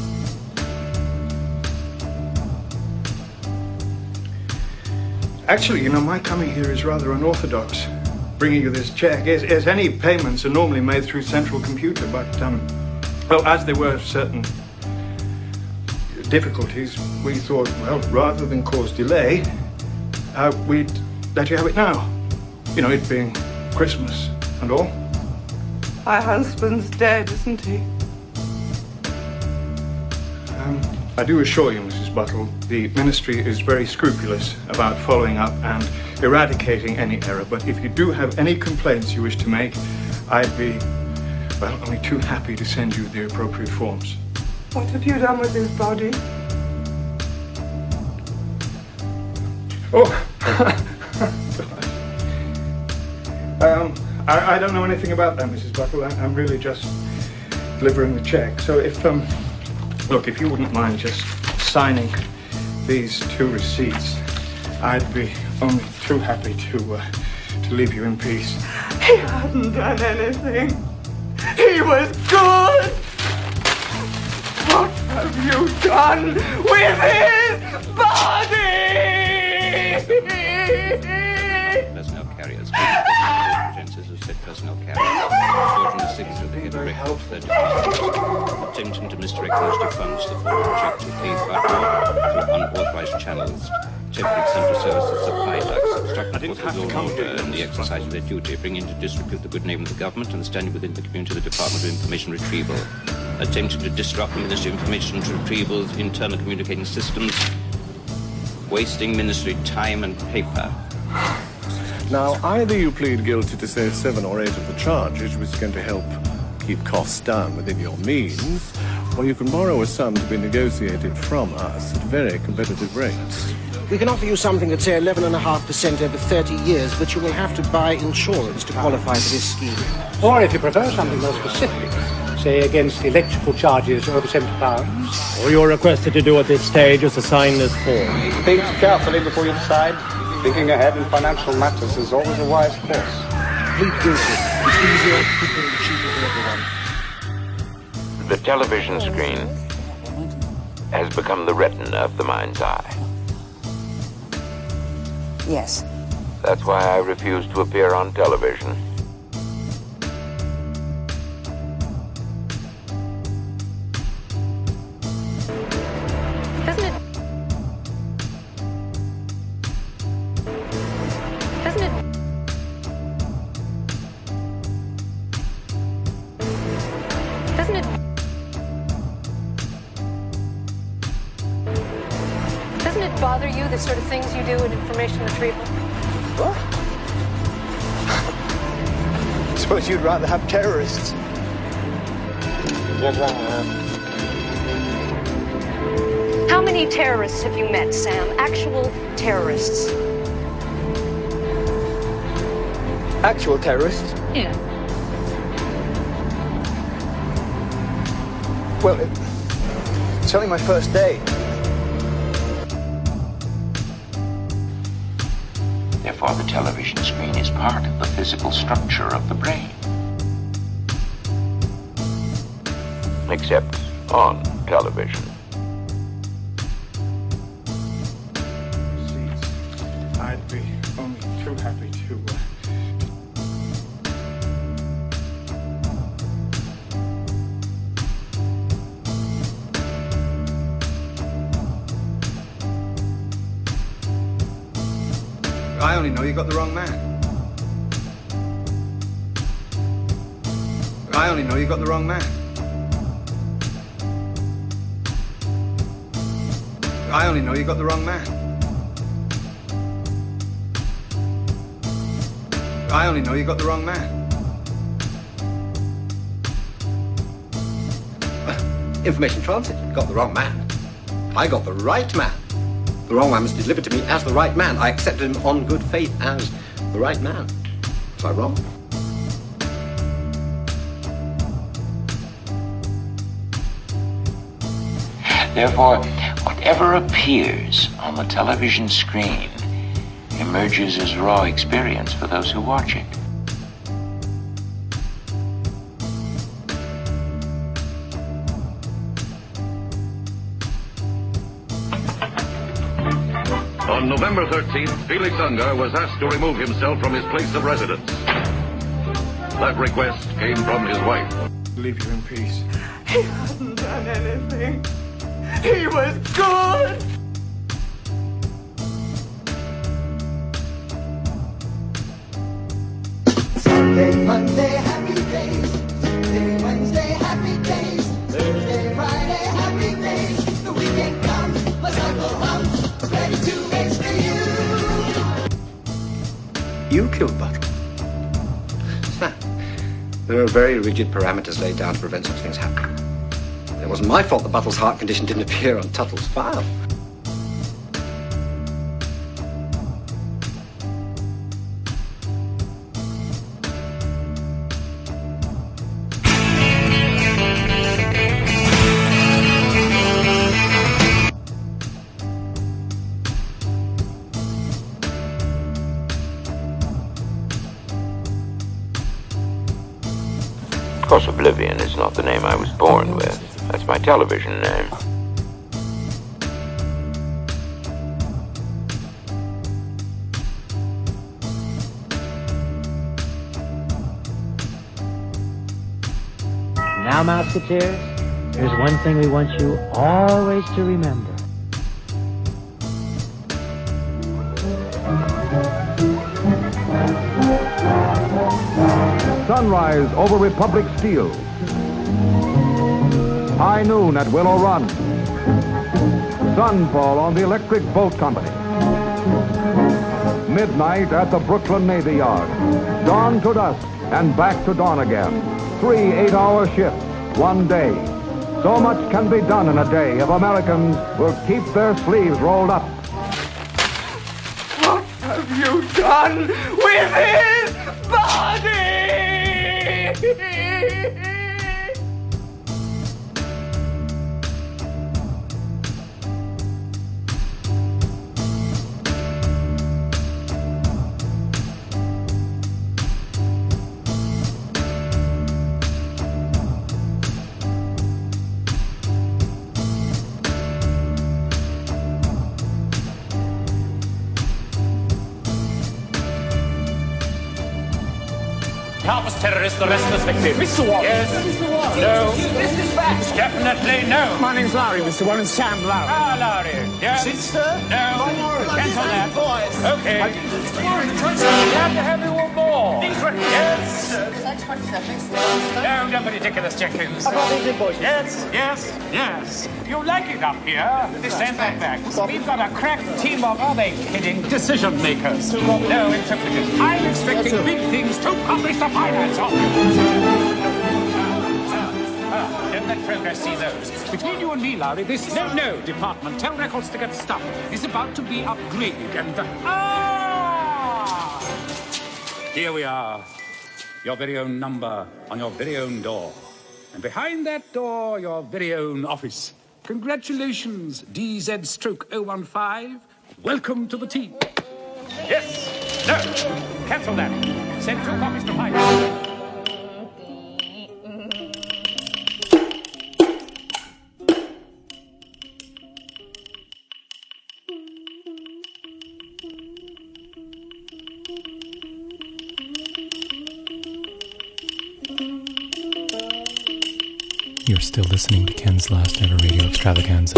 Actually, my coming here is rather unorthodox. Bringing you this check, as any payments are normally made through central computer, but, well, as there were certain difficulties, we thought, well, rather than cause delay, we'd let you have it now. It being Christmas and all. My husband's dead, isn't he? I do assure you, Mrs. Buckle, the Ministry is very scrupulous about following up and eradicating any error. But if you do have any complaints you wish to make, I'd be, well, only too happy to send you the appropriate forms. What have you done with his body? Oh! I don't know anything about that, Mrs. Buckle. I'm really just delivering the check. So look, if you wouldn't mind just signing these 2 receipts, I'd be only too happy to leave you in peace. He hadn't done anything. He was good. What have you done with his body? Personnel carriers. Agencies of said personnel carriers. Forging the signature of the head director of their department. Attempting to misdirect funds to forward check to pay through unauthorized channels. Temporary central services supply ducts. Obstructing forces of law and order in the exercise of their duty. Bring into disrepute the good name of the government and the standing within the community of the Department of Information Retrieval. Attempting to disrupt the Ministry of Information Retrieval's internal communicating systems. Wasting ministry time and paper. Now, either you plead guilty to, say, 7 or 8 of the charges, which is going to help keep costs down within your means, or you can borrow a sum to be negotiated from us at very competitive rates. We can offer you something at, say, 11.5% over 30 years, but you will have to buy insurance to qualify for this scheme. Or if you prefer something more specific, say against electrical charges over £70. All you're requested to do at this stage is to sign this form. Think carefully before you decide. Thinking ahead in financial matters is always a wise course. Plead guilty. It's easier, quicker, and cheaper for everyone. The television screen has become the retina of the mind's eye. Yes. That's why I refuse to appear on television. bother you, the sort of things you do in information retrieval? What? I suppose you'd rather have terrorists. Yes, I have. How many terrorists have you met, Sam? Actual terrorists? Actual terrorists? Yeah. Well, it's only my first day. Therefore, the television screen is part of the physical structure of the brain. Except on television. I'd be only too happy to... I only know you got the wrong man. I only know you got the wrong man. I only know you got the wrong man. I only know you got the wrong man. Information transit. Got the wrong man. I got the right man. The wrong man was delivered to me as the right man. I accepted him on good faith as the right man. Was I wrong? Therefore, whatever appears on the television screen emerges as raw experience for those who watch it. On November 13th, Felix Unger was asked to remove himself from his place of residence. That request came from his wife. Leave you in peace. He hadn't done anything. He was good. Sunday, Monday, happy days. Tuesday, Wednesday, happy days. Thursday, Friday, happy days. The weekend comes, my cycle hums, ready to rescue you. You killed Buttle. Sam, there are very rigid parameters laid down to prevent such things happening. It wasn't my fault that Buttle's heart condition didn't appear on Tuttle's file. Of course, Oblivion is not the name I was born with. That's my television name. Now, Musketeers, there's one thing we want you always to remember. Sunrise over Republic Steel. High noon at Willow Run. Sunfall on the Electric Boat Company. Midnight at the Brooklyn Navy Yard. Dawn to dusk and back to dawn again. 3 8-hour shifts, one day. So much can be done in a day if Americans will keep their sleeves rolled up. What have you done with his body? Harvest terrorists, the rest of us victims. Mr. Warren. Yes. Mr. Warren. No. This is facts. Definitely no. My name's Lowry, Mr. Warren. Sam Lowry. Ah, Lowry. Yes. Sister? No. Cancel that. Okay. Mr. Warren, glad to have you on board. Yes. No, don't be ridiculous, Jenkins. I've got these invoices. Yes. You like it up here? Stand back. We've got a crack team of, are they kidding, decision makers. No interpreters. I'm expecting big things to accomplish the finance of you. Don't let progress see those. Between you and me, Lowry, this no department, tell records to get stuff, is about to be upgraded and... Here we are. Your very own number on your very own door. And behind that door, your very own office. Congratulations, DZ-015. Welcome to the team. Yes. No. Cancel that. Send 2 copies to Pike. You're still listening to Ken's Last Ever Radio Extravaganza.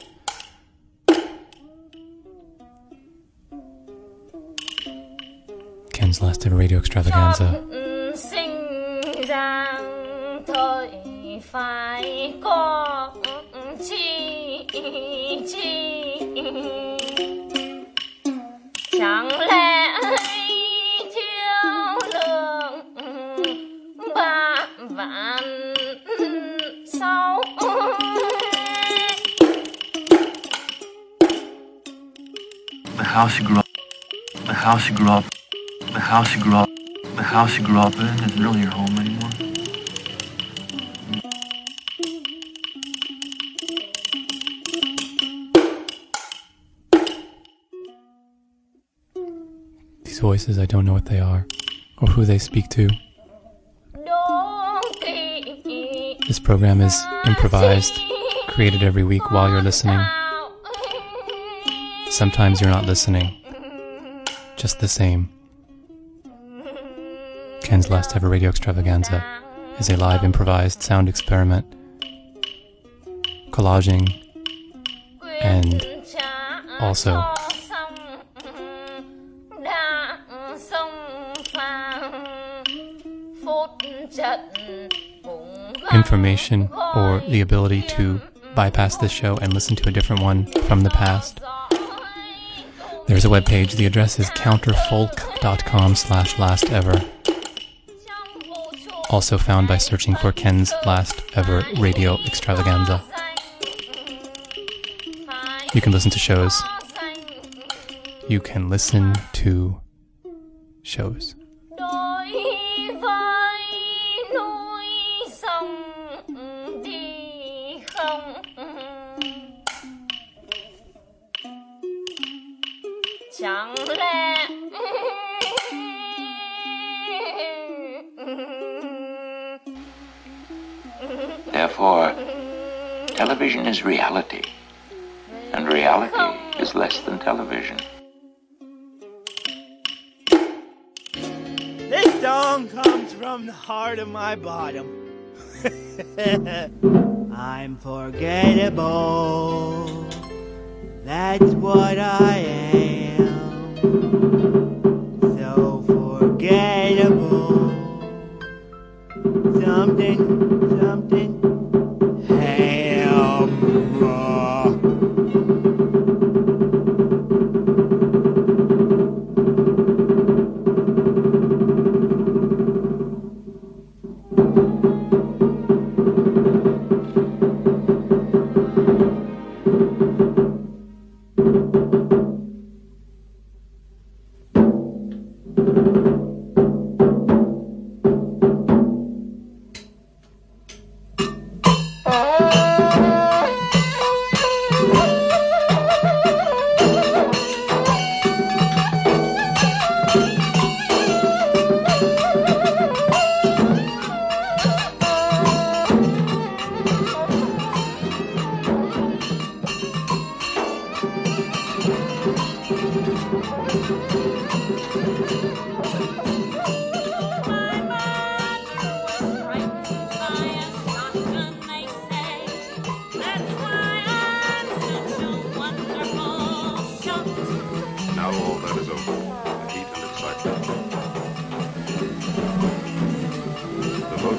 Ken's Last Ever Radio Extravaganza. The house you grew up in isn't really your home anymore. These voices, I don't know what they are, or who they speak to. This program is improvised, created every week while you're listening. Sometimes you're not listening. Just the same. Ken's Last Ever Radio Extravaganza is a live improvised sound experiment, collaging, and also information or the ability to bypass this show and listen to a different one from the past. There's a webpage. The address is counterfolk.com/lastever. Also found by searching for Ken's Last Ever Radio Extravaganza. You can listen to shows. You can listen to shows. Therefore, television is reality, and reality is less than television. This song comes from the heart of my bottom. I'm forgettable. That's what I am. So forgettable. Something.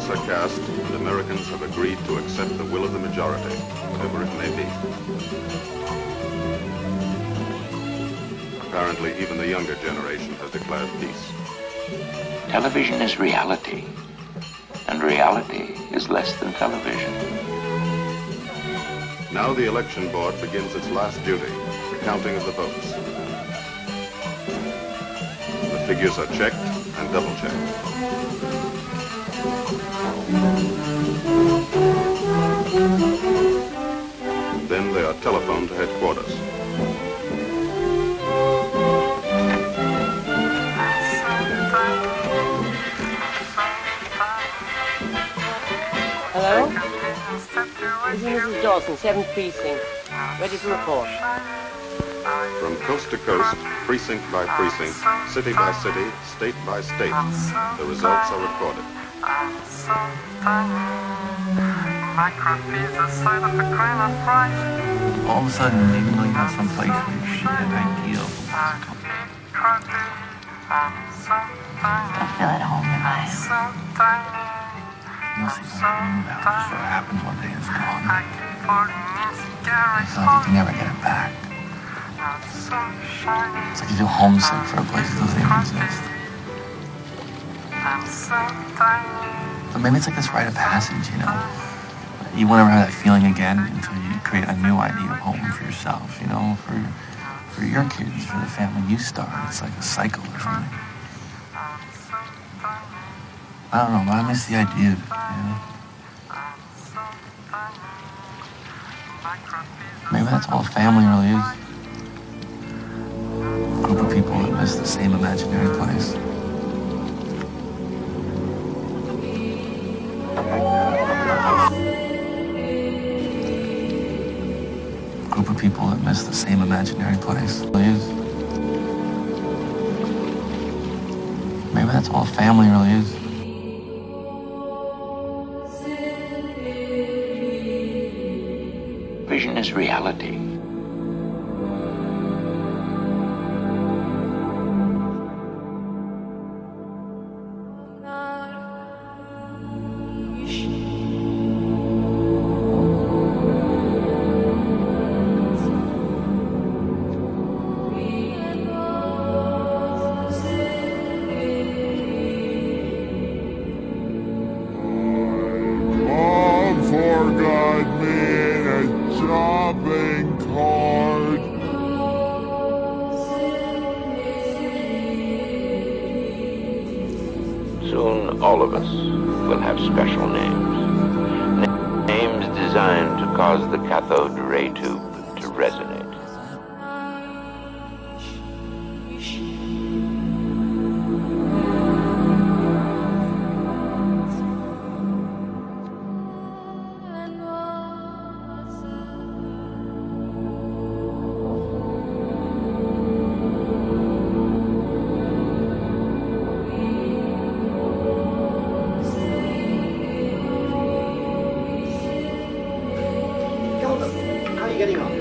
votes are cast, and Americans have agreed to accept the will of the majority, whatever it may be. Apparently, even the younger generation has declared peace. Television is reality, and reality is less than television. Now the election board begins its last duty, the counting of the votes. The figures are checked and double-checked. Then they are telephoned to headquarters. Hello? This is Mrs. Dawson, 7th Precinct. Ready to report. From coast to coast, precinct by precinct, city by city, state by state, the results are recorded. All of a sudden, even though you're not someplace where you should have an idea of what's coming, I feel at home in my house. you'll see something that just sort of happens one day and it's gone. It's like you can never get it back. It's like you feel homesick for a place that doesn't even exist. But maybe it's like this rite of passage, you know? You won't ever have that feeling again until you create a new idea of home for yourself, you know, for your kids, for the family you start. It's like a cycle or something. I don't know, but I miss the idea of it, you know? Maybe that's all a family really is. A group of people that miss the same imaginary place. A group of people that miss the same imaginary place. Really is. Maybe that's all a family really is. Vision is reality. Soon all of us will have special names. Names designed to cause the cathode ray tube to resonate. How are you getting on?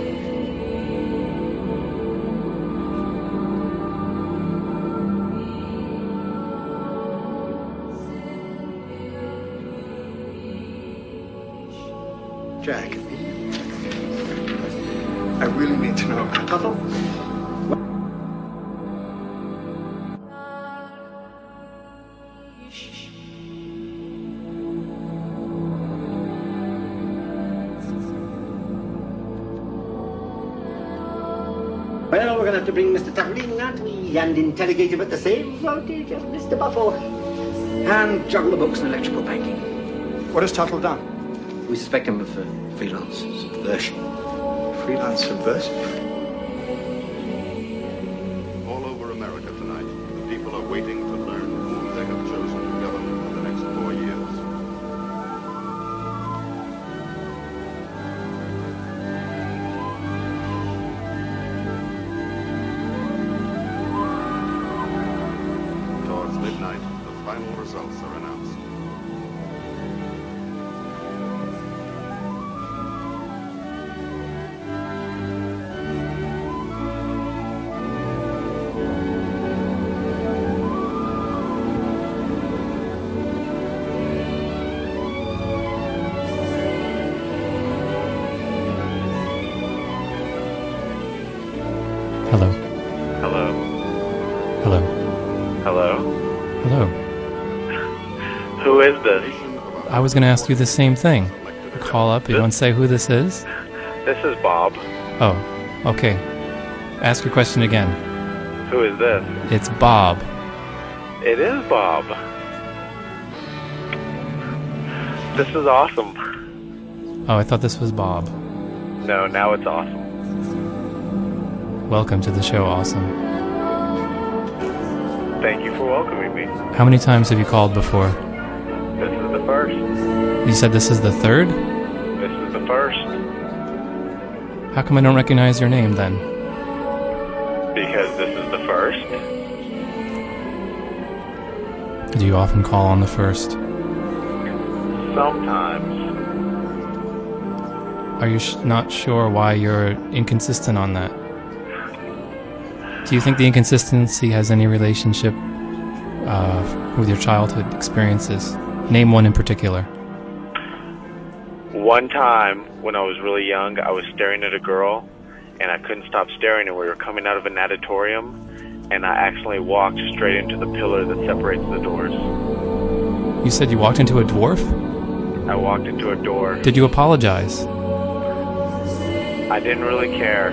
Jack, I really need to know. Tuttle? Well, we're going to have to bring Mr. Tuttle in, aren't we? And interrogate him at the same voltage as Mr. Buffle. And juggle the books and electrical banking. What has Tuttle done? We suspect him of freelance subversion. Freelance subversion? All over America tonight, the people are waiting to learn whom they have chosen to govern for the next 4 years. Towards midnight, the final results are announced. Hello. Hello. Hello. Hello. Hello. Who is this? I was going to ask you the same thing. Call up. You want to say who this is? This is Bob. Oh, okay. Ask your question again. Who is this? It's Bob. It is Bob. This is awesome. Oh, I thought this was Bob. No, now it's awesome. Welcome to the show, Awesome. Thank you for welcoming me. How many times have you called before? This is the first. You said this is the third? This is the first. How come I don't recognize your name then? Because this is the first. Do you often call on the first? Sometimes. Are you not sure why you're inconsistent on that? Do you think the inconsistency has any relationship with your childhood experiences? Name one in particular. One time, when I was really young, I was staring at a girl, and I couldn't stop staring, and we were coming out of an auditorium, and I accidentally walked straight into the pillar that separates the doors. You said you walked into a dwarf? I walked into a door. Did you apologize? I didn't really care.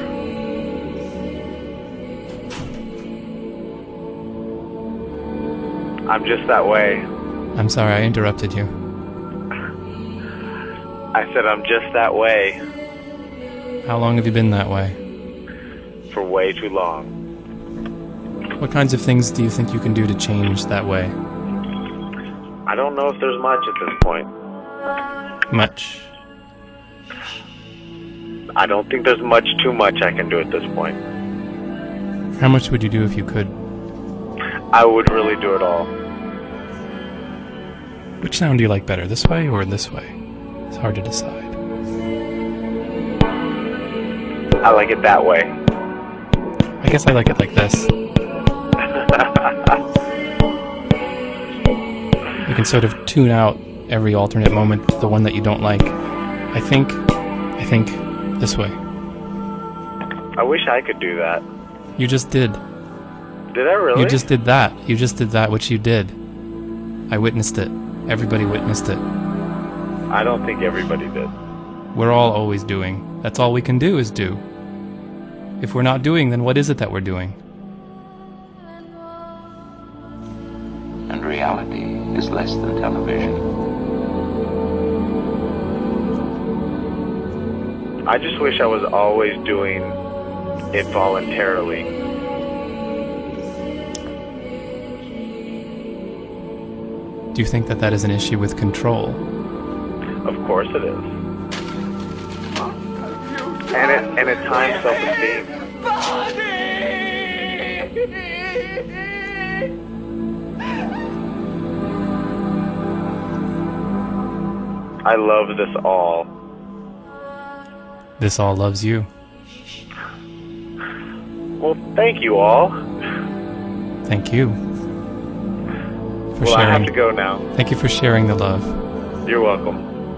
I'm just that way. I'm sorry, I interrupted you. I said I'm just that way. How long have you been that way? For way too long. What kinds of things do you think you can do to change that way? I don't know if there's much at this point. Much? I don't think there's too much I can do at this point. How much would you do if you could? I would really do it all. Which sound do you like better, this way or this way? It's hard to decide. I like it that way. I guess I like it like this. You can sort of tune out every alternate moment, the one that you don't like. I think this way. I wish I could do that. You just did. Did I really? You just did that. You just did that, which you did. I witnessed it. Everybody witnessed it. I don't think everybody did. We're all always doing. That's all we can do is do. If we're not doing, then what is it that we're doing? And reality is less than television. I just wish I was always doing it voluntarily. Do you think that that is an issue with control? Of course it is. And at times self-esteem. I love this all. This all loves you. Well, thank you all. Thank you. For sharing. I have to go now. Thank you for sharing the love. You're welcome.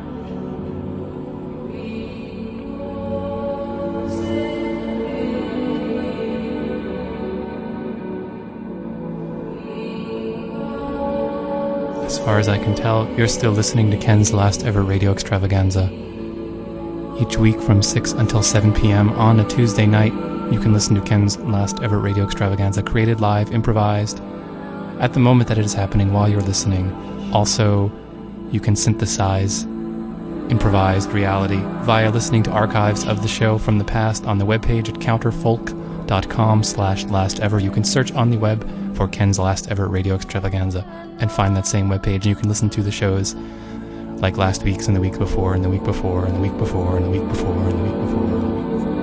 As far as I can tell, you're still listening to Ken's Last Ever Radio Extravaganza. Each week from 6 until 7 p.m. on a Tuesday night, you can listen to Ken's Last Ever Radio Extravaganza, created live, improvised, at the moment that it is happening while you're listening. Also, you can synthesize improvised reality via listening to archives of the show from the past on the webpage at counterfolk.com/lastever. You can search on the web for Ken's Last Ever Radio Extravaganza and find that same webpage, and you can listen to the shows like last week's and the week before and the week before and the week before and the week before and the week before and the week before.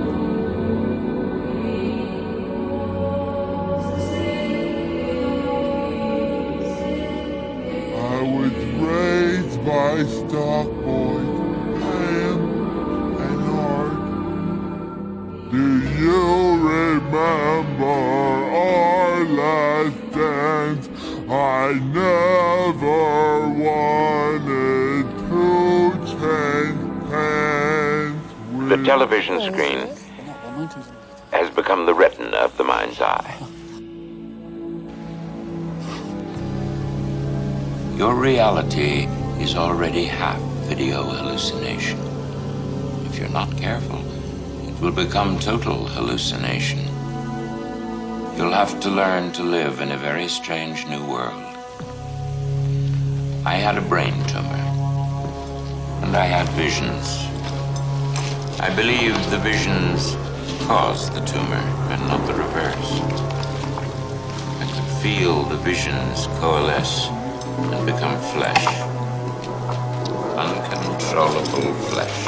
By stock boys, ham and hard. Do you remember our last dance? I never wanted to change hands. The television screen has become become the retina of the mind's eye. Your reality is already half video hallucination. If you're not careful, it will become total hallucination. You'll have to learn to live in a very strange new world. I had a brain tumor, and I had visions. I believe the visions caused the tumor, and not the reverse. I could feel the visions coalesce and become flesh. Uncontrollable flesh.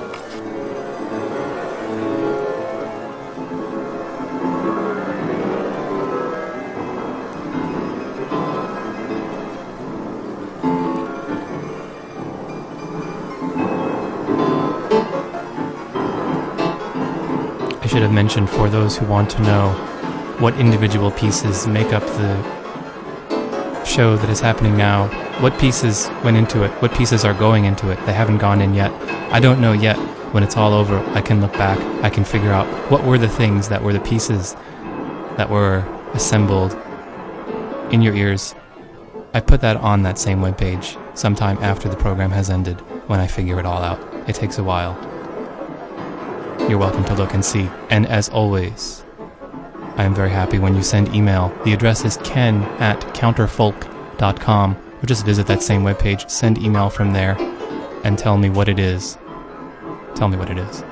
I should have mentioned, for those who want to know what individual pieces make up the show that is happening now, what pieces went into it, what pieces are going into it. They haven't gone in yet. I don't know yet. When it's all over, I can look back, I can figure out what were the things that were the pieces that were assembled in your ears. I put that on that same webpage sometime after the program has ended, when I figure it all out. It takes a while. You're welcome to look and see. And as always, I am very happy when you send email. The address is ken@counterfolk.com, or just visit that same webpage, send email from there, and tell me what it is. Tell me what it is.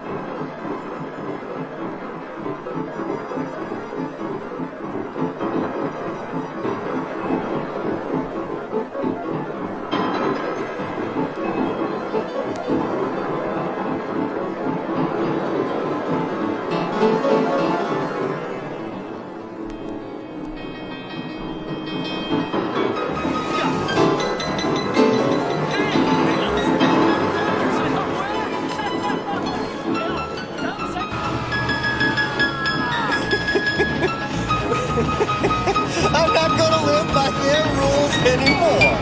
I'm not gonna live by their rules anymore.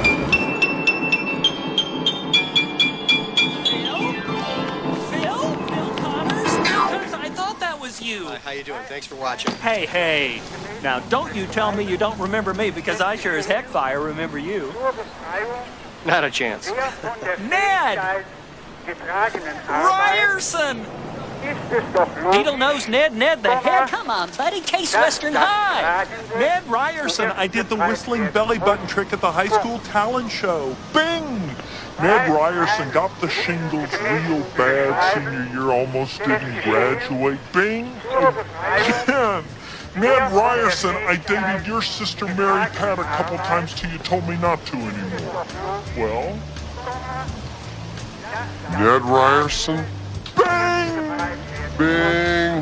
Phil Connors? I thought that was you. Hi, how you doing? Thanks for watching. Hey. Now, don't you tell me you don't remember me, because I sure as heck fire remember you. Not a chance. Ned! Ryerson! Needle-nosed Ned the head. Come on, buddy. Case Western High. Ned Ryerson. I did the whistling belly button trick at the high school talent show. Bing! Ned Ryerson got the shingles real bad senior year, almost didn't graduate. Bing! Again! Ned Ryerson, I dated your sister Mary Pat a couple times till you told me not to anymore. Well? Ned Ryerson? Bing! Bing!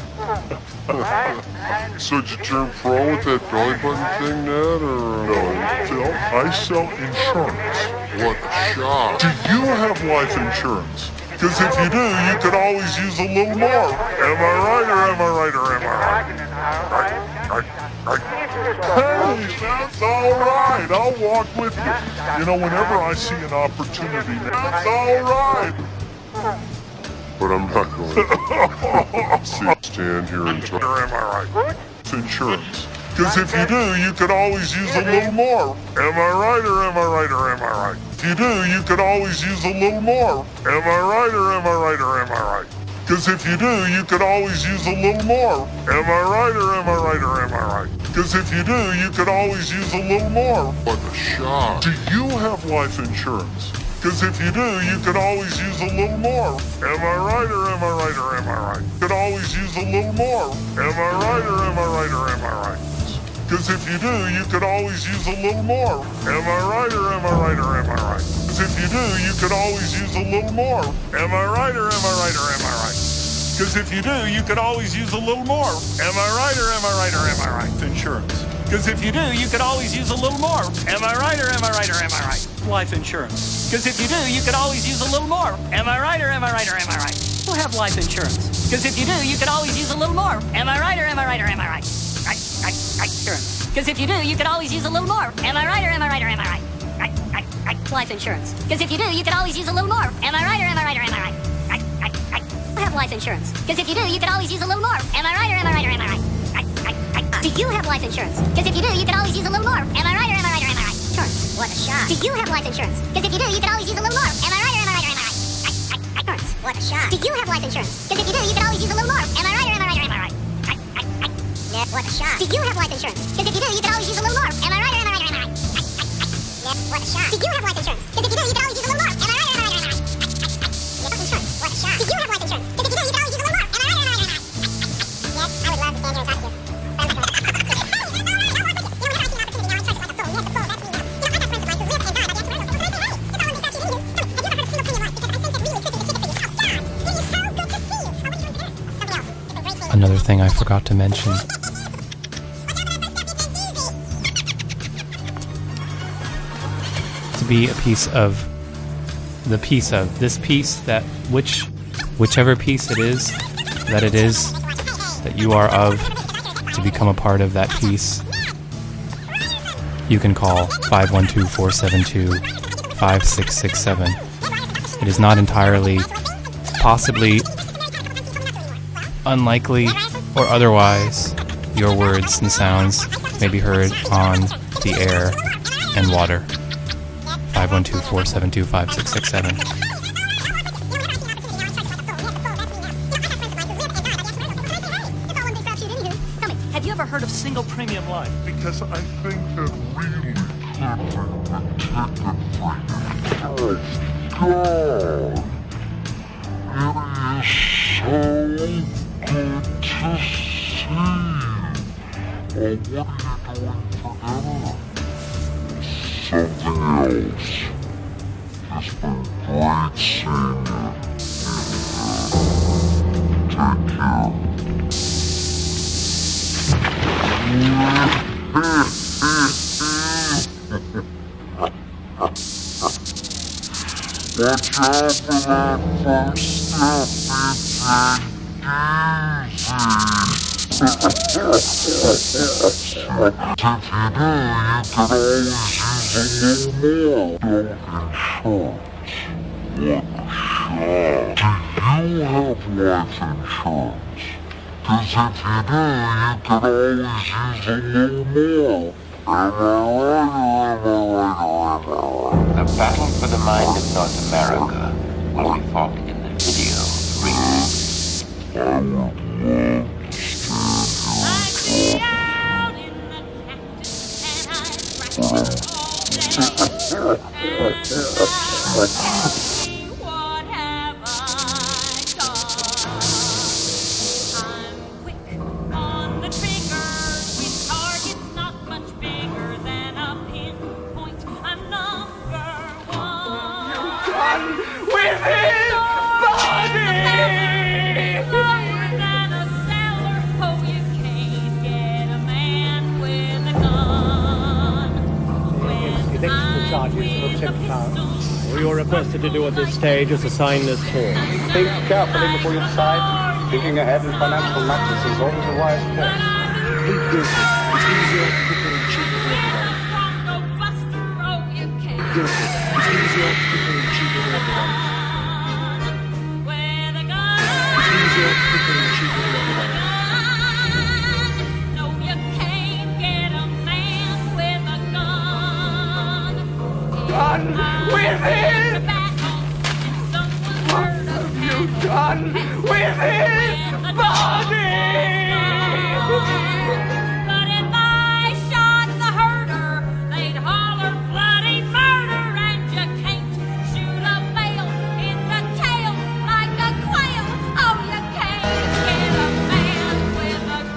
So did you turn pro with that belly button thing, Ned, or? No, Phil, I sell insurance. What a shock. Do you have life insurance? Because if you do, you could always use a little more. Am I right, or am I right, or am I right? Right. Hey, that's all right. I'll walk with you. You know, whenever I see an opportunity, that's all right. But I'm not going to stand here and talk. Or am I right? It's insurance. Because if you do, you could always use a little more. Am I right, or am I right, or am I right? If you do, you could always use a little more. Am I right, or am I right, or am I right? Because if you do, you could always use a little more. Am I right, or am I right, or am I right? Because if you do, you could always use a little more. What a shock. Do you have life insurance? Because if you do, you could always use a little more. Am I right, or am I right, or am I right? Could always use a little more. Am I right, or am I right, or am I right? Because if you do, you could always use a little more. Am I right, or am I right, or am I right? Because if you do, you could always use a little more. Am I right, or am I right, or am I right? Because if you do, you could always use a little more. Am I right, or am I right, or am I right? Insurance. Because if you do, you could always use a little more. Am I right, or am I right, or am I right? Life insurance. Because if you do, you could always use a little more. Am I right, or am I right, or am I right? Who have life insurance? Because if you do, you could always use a little more. Am I right, or am I right, or am I right? Insurance. Because if you do, you could always use a little more. Am I right, or am I right, or am I right? Life insurance. Because if you do, you could always use a little more. Am I right, or am I right, or am I right? Who have life insurance? Because if you do, you could always use a little more. Am I right, or am I right, or am I right? Do you have life insurance? Because if you do, you can always use a little more. Am I right or am I right or am I right? Turns. What a shock. Do you have life insurance? Because if you do, you can always use a little more. Am I right or am I right or am I right? Turns. What a shock. Do you have life insurance? Because if you do, you can always use a little more. Am I right or am I right or am I right? Yeah, what a shock. Do you have life insurance? Because if you do, you can always use a little more. Am I right or am I right or am I right? Yeah, what a shock. Do you have life insurance? Because if you do, you can always use a little more. Am I right or am I right or am I right? Yeah, insurance. What a shock. Do you have life insurance? Because if you do, you can always use a little more. Am I right or am I right or am I right? Yes, I would love to stand here and talk to you. Another thing I forgot to mention. To be a piece of this piece that whichever piece it is that you are of, to become a part of that piece, you can call 512-472-5667. It is not entirely, possibly, unlikely, or otherwise, your words and sounds may be heard on the air and water. 512-472-5667. Have you ever heard of single premium life? Because I think that really The battle for the mind of North America will be fought in the video All you're requested to do at this stage is to sign this form. Think carefully before you decide. Thinking ahead in financial matters is always a wise course. It's easier, quicker, and cheaper than everyone. It's easier, quicker, and cheaper than everyone. It's easier, quicker, and cheaper than everyone. Done with it! What have you done with his body? But if I shot the herder, they'd holler bloody murder, and you can't shoot a male in the tail like a quail. Oh, you can't get a man with a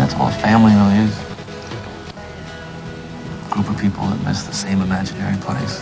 That's all a family really is. A group of people that miss the same imaginary place.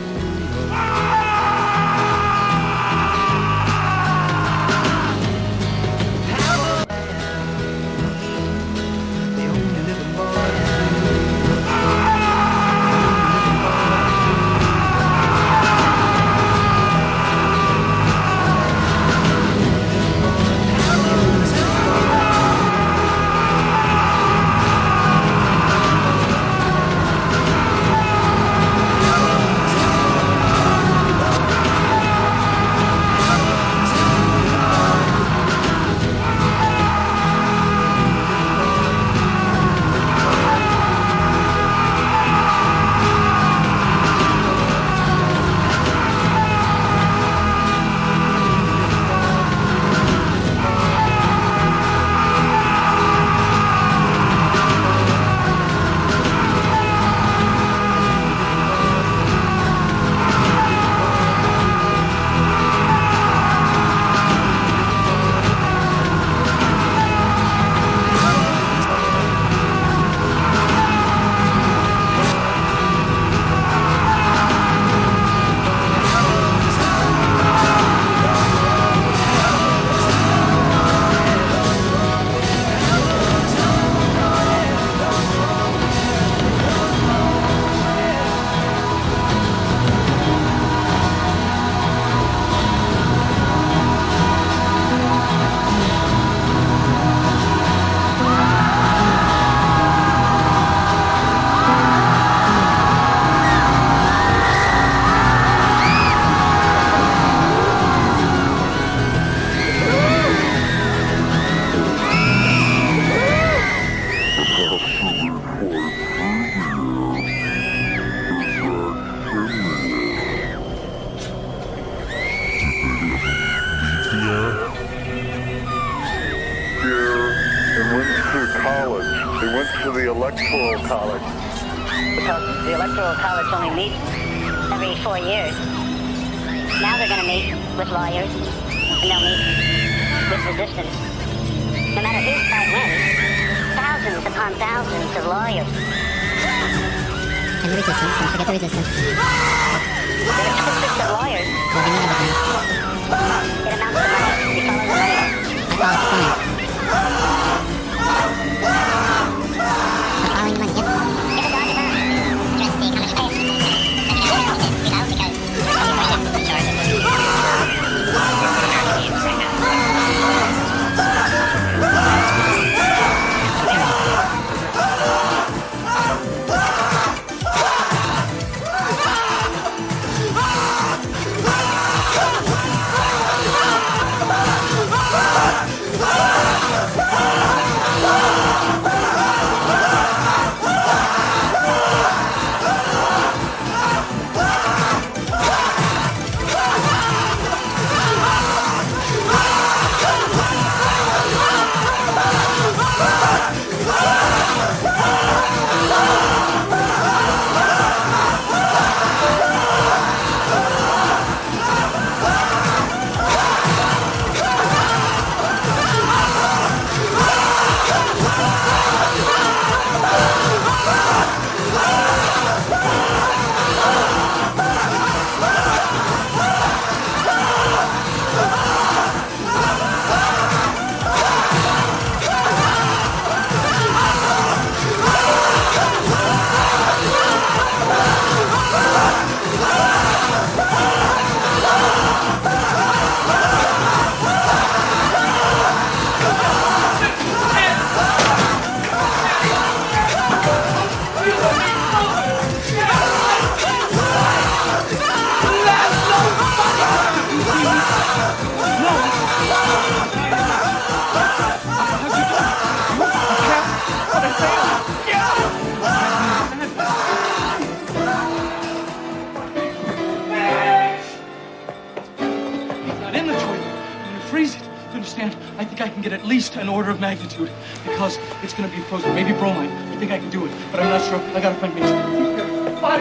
An order of magnitude, because it's going to be frozen, maybe bromine. I think I can do it, but I'm not sure. I gotta find Mitch. Bobby!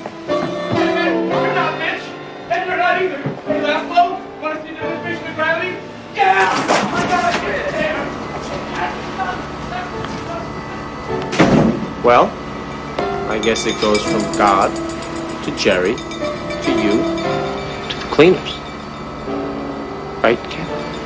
You're not Mitch! And you're not either! Hey, Laszlo, want to see the demonstration of gravity? Yeah! I gotta get it there! Well, I guess it goes from God to Jerry to you to the cleaners. Right, Ken?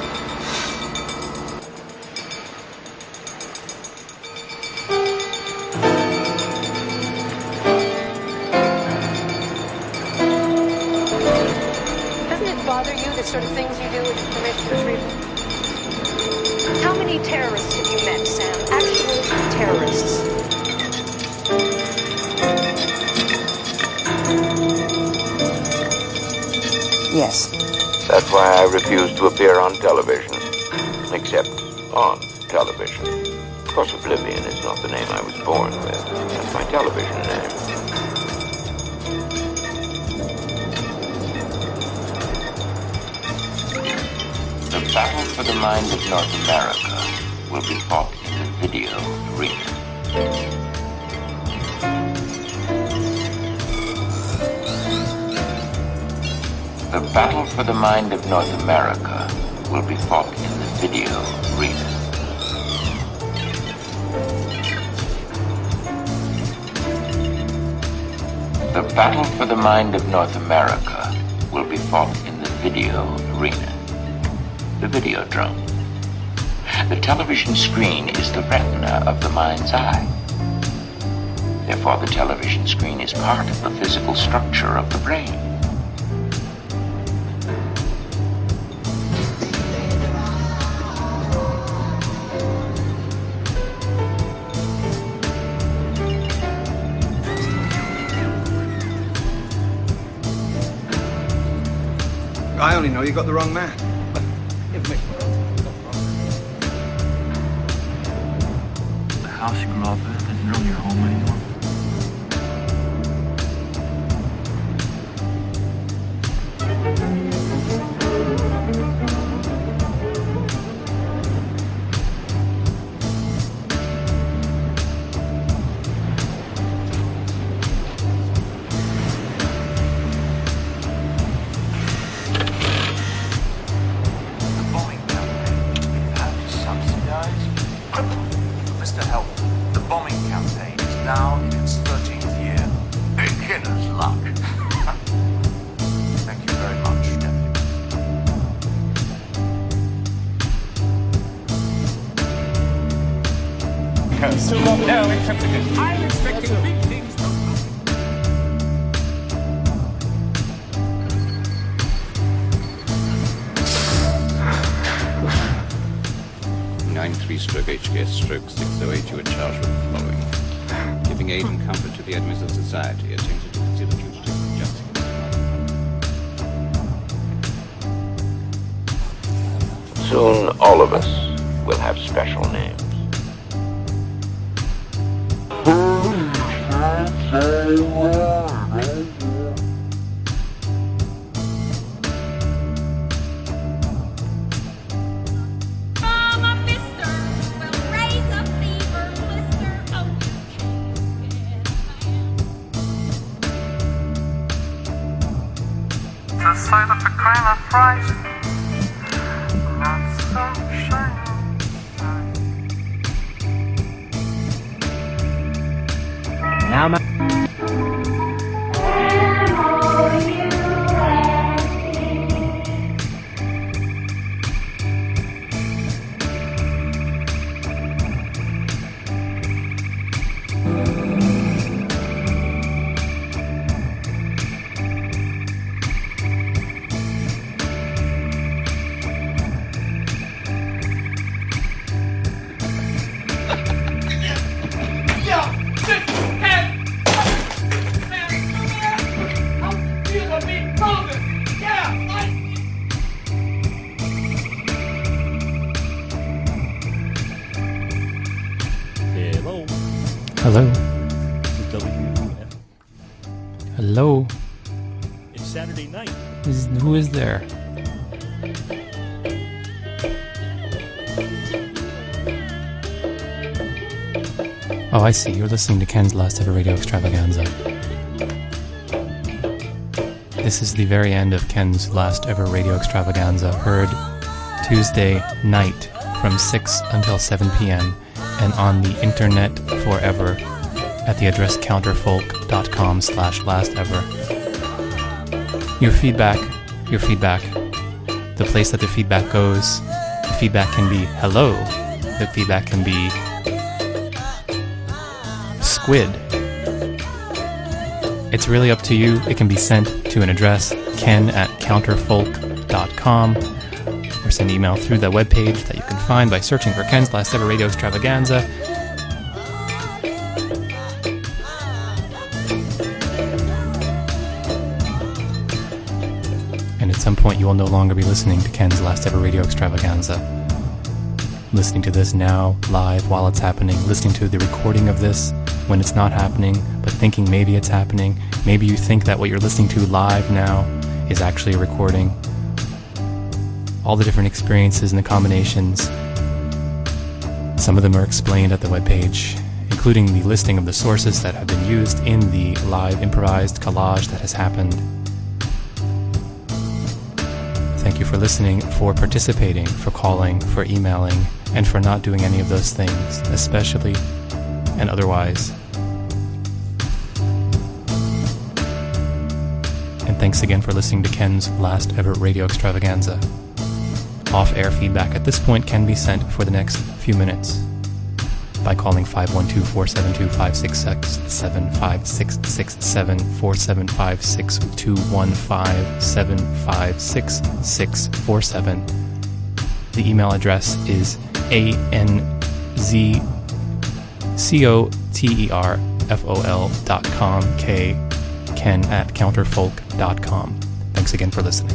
Doesn't it bother you, the sort of things you do with information retrieval? How many terrorists have you met, Sam? Actual terrorists. Yes. That's why I refuse to appear on television. Except on television. Of course, Oblivion is not the name I was born with. That's my television name. The battle for the mind of North America will be fought in the video arena. The battle for the mind of North America will be fought in the video arena. The battle for the mind of North America will be fought in the video arena. The Videodrome. The television screen is the retina of the mind's eye. Therefore, the television screen is part of the physical structure of the brain. I only know you got the wrong man. The house you grew up in isn't really your home anymore. Mr. Help, the bombing campaign is now in its 13th year. Beginner's luck. Thank you very much, Deputy. So, no, I'm expecting big things from 93/HKS/608, you are charged with the following. Giving aid and comfort to the enemies of society, attempting to conceal a fugitive from justice. Soon, all of us will have special names. The sight of a crime of pride, not so shiny. Now, Hello. This is WF. Hello. It's Saturday night. Who is there? Oh, I see. You're listening to Ken's Last Ever Radio Extravaganza. This is the very end of Ken's Last Ever Radio Extravaganza, heard Tuesday night from 6 until 7 p.m. and on the internet forever at the address counterfolk.com/lastever. Your feedback, the place that the feedback goes. The feedback can be hello. The feedback can be squid. It's really up to you. It can be sent to an address ken@counterfolk.com or send email through the webpage that you can find by searching for Ken's Last Ever Radio Extravaganza. And at some point you will no longer be listening to Ken's Last Ever Radio Extravaganza. Listening to this now, live, while it's happening, listening to the recording of this when it's not happening, but thinking maybe it's happening. Maybe you think that what you're listening to live now is actually a recording. All the different experiences and the combinations. Some of them are explained at the webpage, including the listing of the sources that have been used in the live improvised collage that has happened. Thank you for listening, for participating, for calling, for emailing, and for not doing any of those things, especially and otherwise. And thanks again for listening to Ken's Last Ever Radio Extravaganza. Off-air feedback at this point can be sent for the next few minutes by calling 512-472-5667, 5667, 475-6215, 756-647. The email address is anzcoterfol.com, ken@counterfolk.com. Thanks again for listening.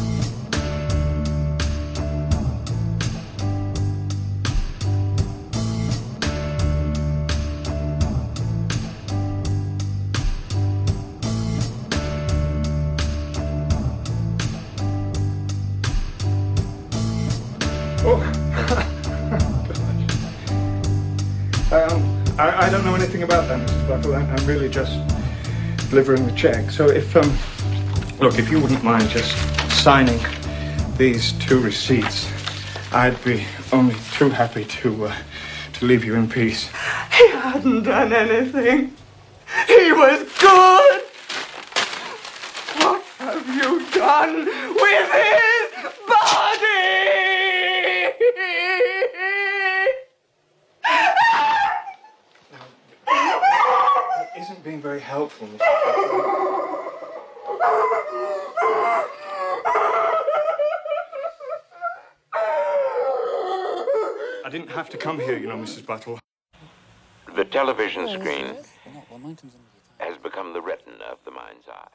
I don't know anything about that, Mrs. Buckle. I'm really just delivering the check. So if you wouldn't mind just signing these 2 receipts, I'd be only too happy to leave you in peace. He hadn't done anything. He was good. What have you done with his body? That isn't being very helpful, Mr. I didn't have to come here, you know, Mrs. Buttle. The television screen has become the retina of the mind's eye.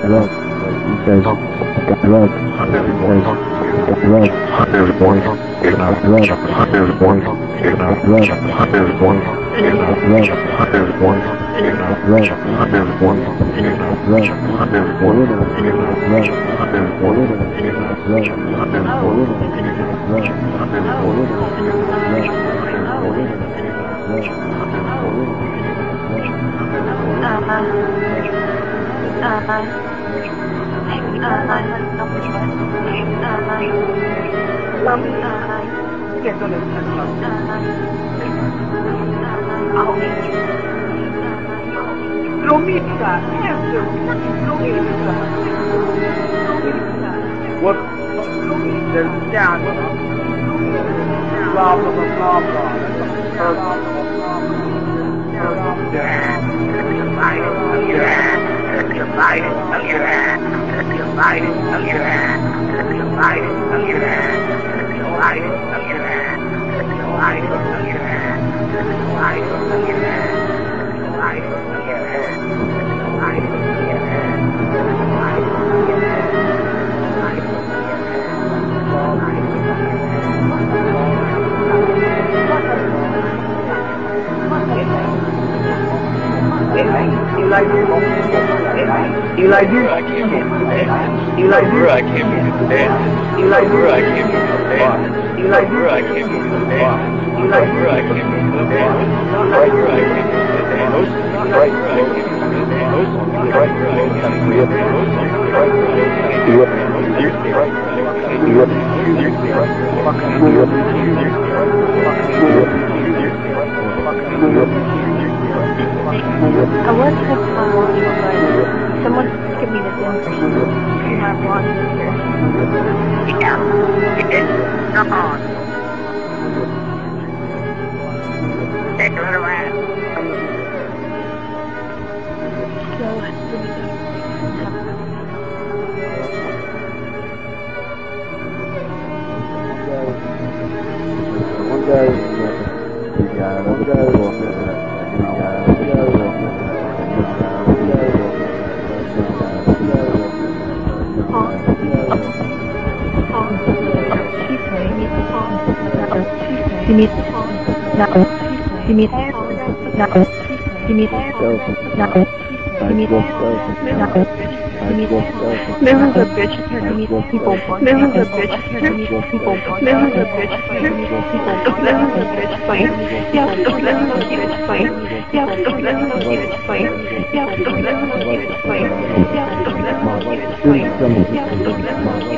What? There's down. Blah, blah, blah, blah. You like this? You like this? I can't move the bed. You like this? I can't move the bed. You like this? I can't move the bed. You like this? I can't move the bed. You like this? I can't move the bed. Right here, I can't move the bed. Right here, I can't move the bed. Right here, I can't move the bed. Right here, I can't move the I was having fun watching it, but someone give me this information. You have watched it here. Come on. Take a little ride. There was a bitch here to meet people. There was a bitch here to meet people. There was a bitch here to meet people. There was a bitch fight. Yeah, there was a bitch fight. Yeah, there was a bitch fight. Yeah, there was a bitch fight. Yeah, there was a bitch fight. Yeah, there was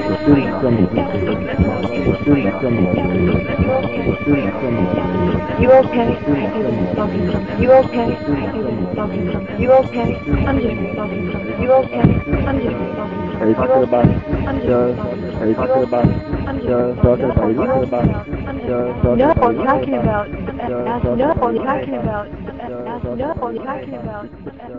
a bitch fight. You okay? You okay? You okay? I'm just you okay? I'm just are you talking about are you talking about are you talking about no, I'm talking about no, I'm talking about no, I'm talking about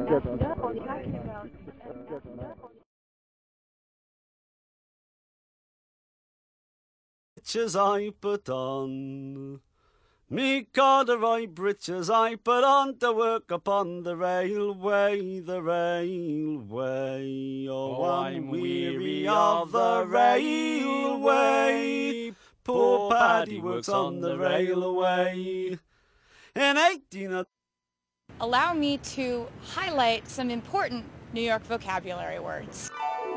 Breeches I put on, me corduroy breeches I put on to work upon the railway, the railway. Oh, I'm weary of the railway. Poor Paddy works on the railway. In 18... Allow me to highlight some important New York vocabulary words.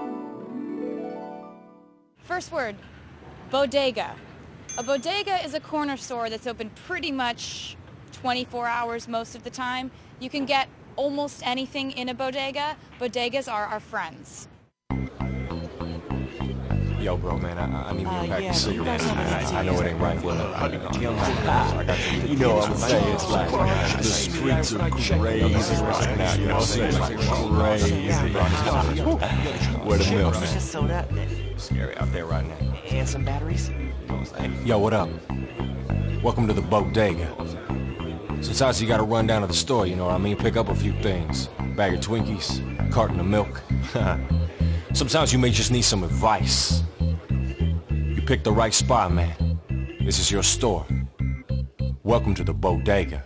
First word, bodega. A bodega is a corner store that's open pretty much 24 hours most of the time. You can get almost anything in a bodega. Bodegas are our friends. Yo, bro, man, I need me a pack of cigarettes. I know it ain't right, but I got you know what I'm saying? It's like the streets are crazy right now. You know what I'm saying? It's crazy. Where the milk, man? Just soda. Scary out there right now. And some batteries. Yo, what up? Welcome to the bodega. Sometimes you gotta run down to the store, you know what I mean? Pick up a few things. Bag of Twinkies, carton of milk. Sometimes you may just need some advice. You picked the right spot, man. This is your store. Welcome to the bodega.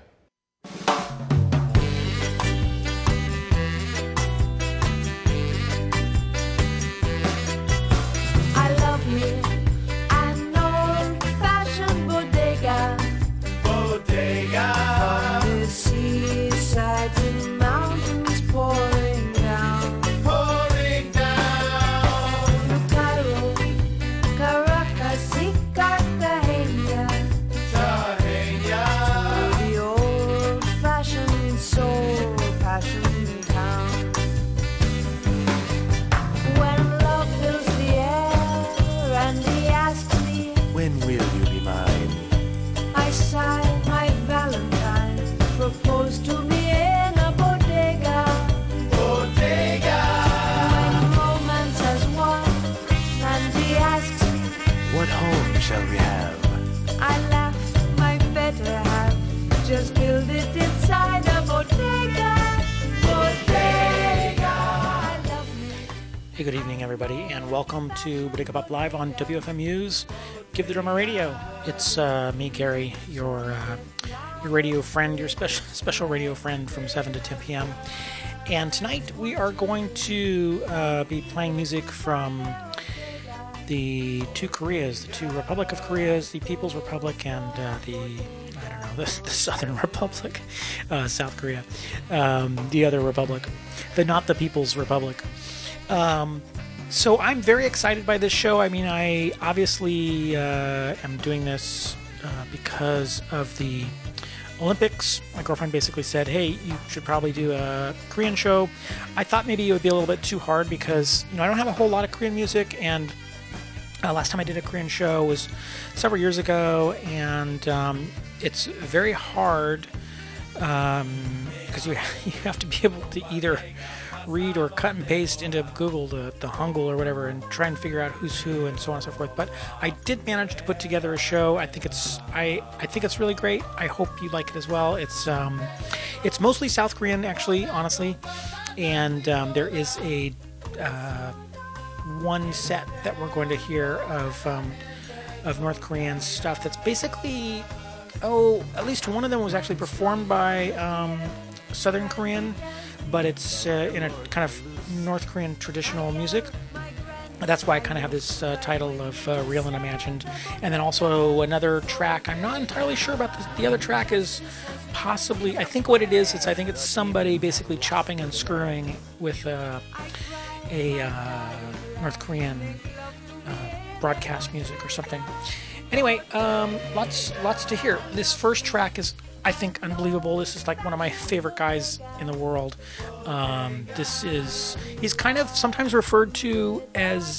shall we have? I laugh, my better half. Just build it inside a bodega. Bodega. I love me. Hey, good evening, everybody, and welcome to Bodega Pop Live on WFMU's Give the Drummer Radio. It's me, Gary, your radio friend, your special radio friend from 7 to 10 p.m. And tonight we are going to be playing music from the two Koreas, the two Republic of Koreas, the People's Republic and the Southern Republic, South Korea, the other Republic, not the People's Republic. So I'm very excited by this show. I mean, I obviously am doing this because of the Olympics. My girlfriend basically said, hey, you should probably do a Korean show. I thought maybe it would be a little bit too hard because, I don't have a whole lot of Korean music, and last time I did a Korean show was several years ago, and it's very hard because you have to be able to either read or cut and paste into Google the Hangul or whatever and try and figure out who's who and so on and so forth. But I did manage to put together a show. I think it's really great. I hope you like it as well. It's mostly South Korean, actually, honestly, and there is a one set that we're going to hear of North Korean stuff that's basically at least one of them was actually performed by Southern Korean, but it's in a kind of North Korean traditional music. That's why I kind of have this title of Real and Imagined. And then also another track, I'm not entirely sure about this. The other track is possibly, I think what it is, I think it's somebody basically chopping and screwing with a North Korean broadcast music or something. Anyway, lots to hear. This first track is, I think, unbelievable. This is like one of my favorite guys in the world. He's kind of sometimes referred to as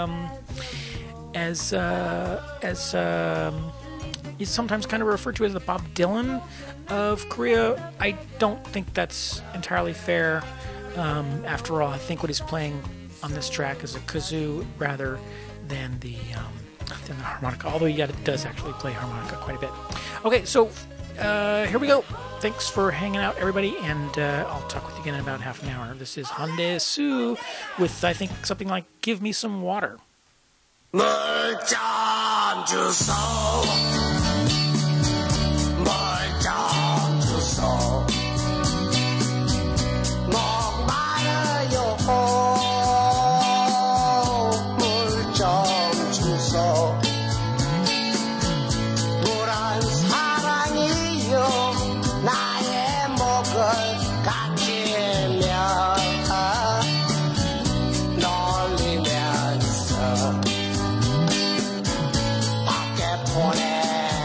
he's sometimes kind of referred to as the Bob Dylan of Korea. I don't think that's entirely fair. After all, I think what he's playing on this track is a kazoo rather than the harmonica, although he does actually play harmonica quite a bit. Okay, so here we go. Thanks for hanging out, everybody, and I'll talk with you again in about half an hour. This is Hyundai Sue with, I think, something like Give Me Some Water. 놀리면서 밖에 보내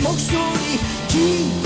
목소리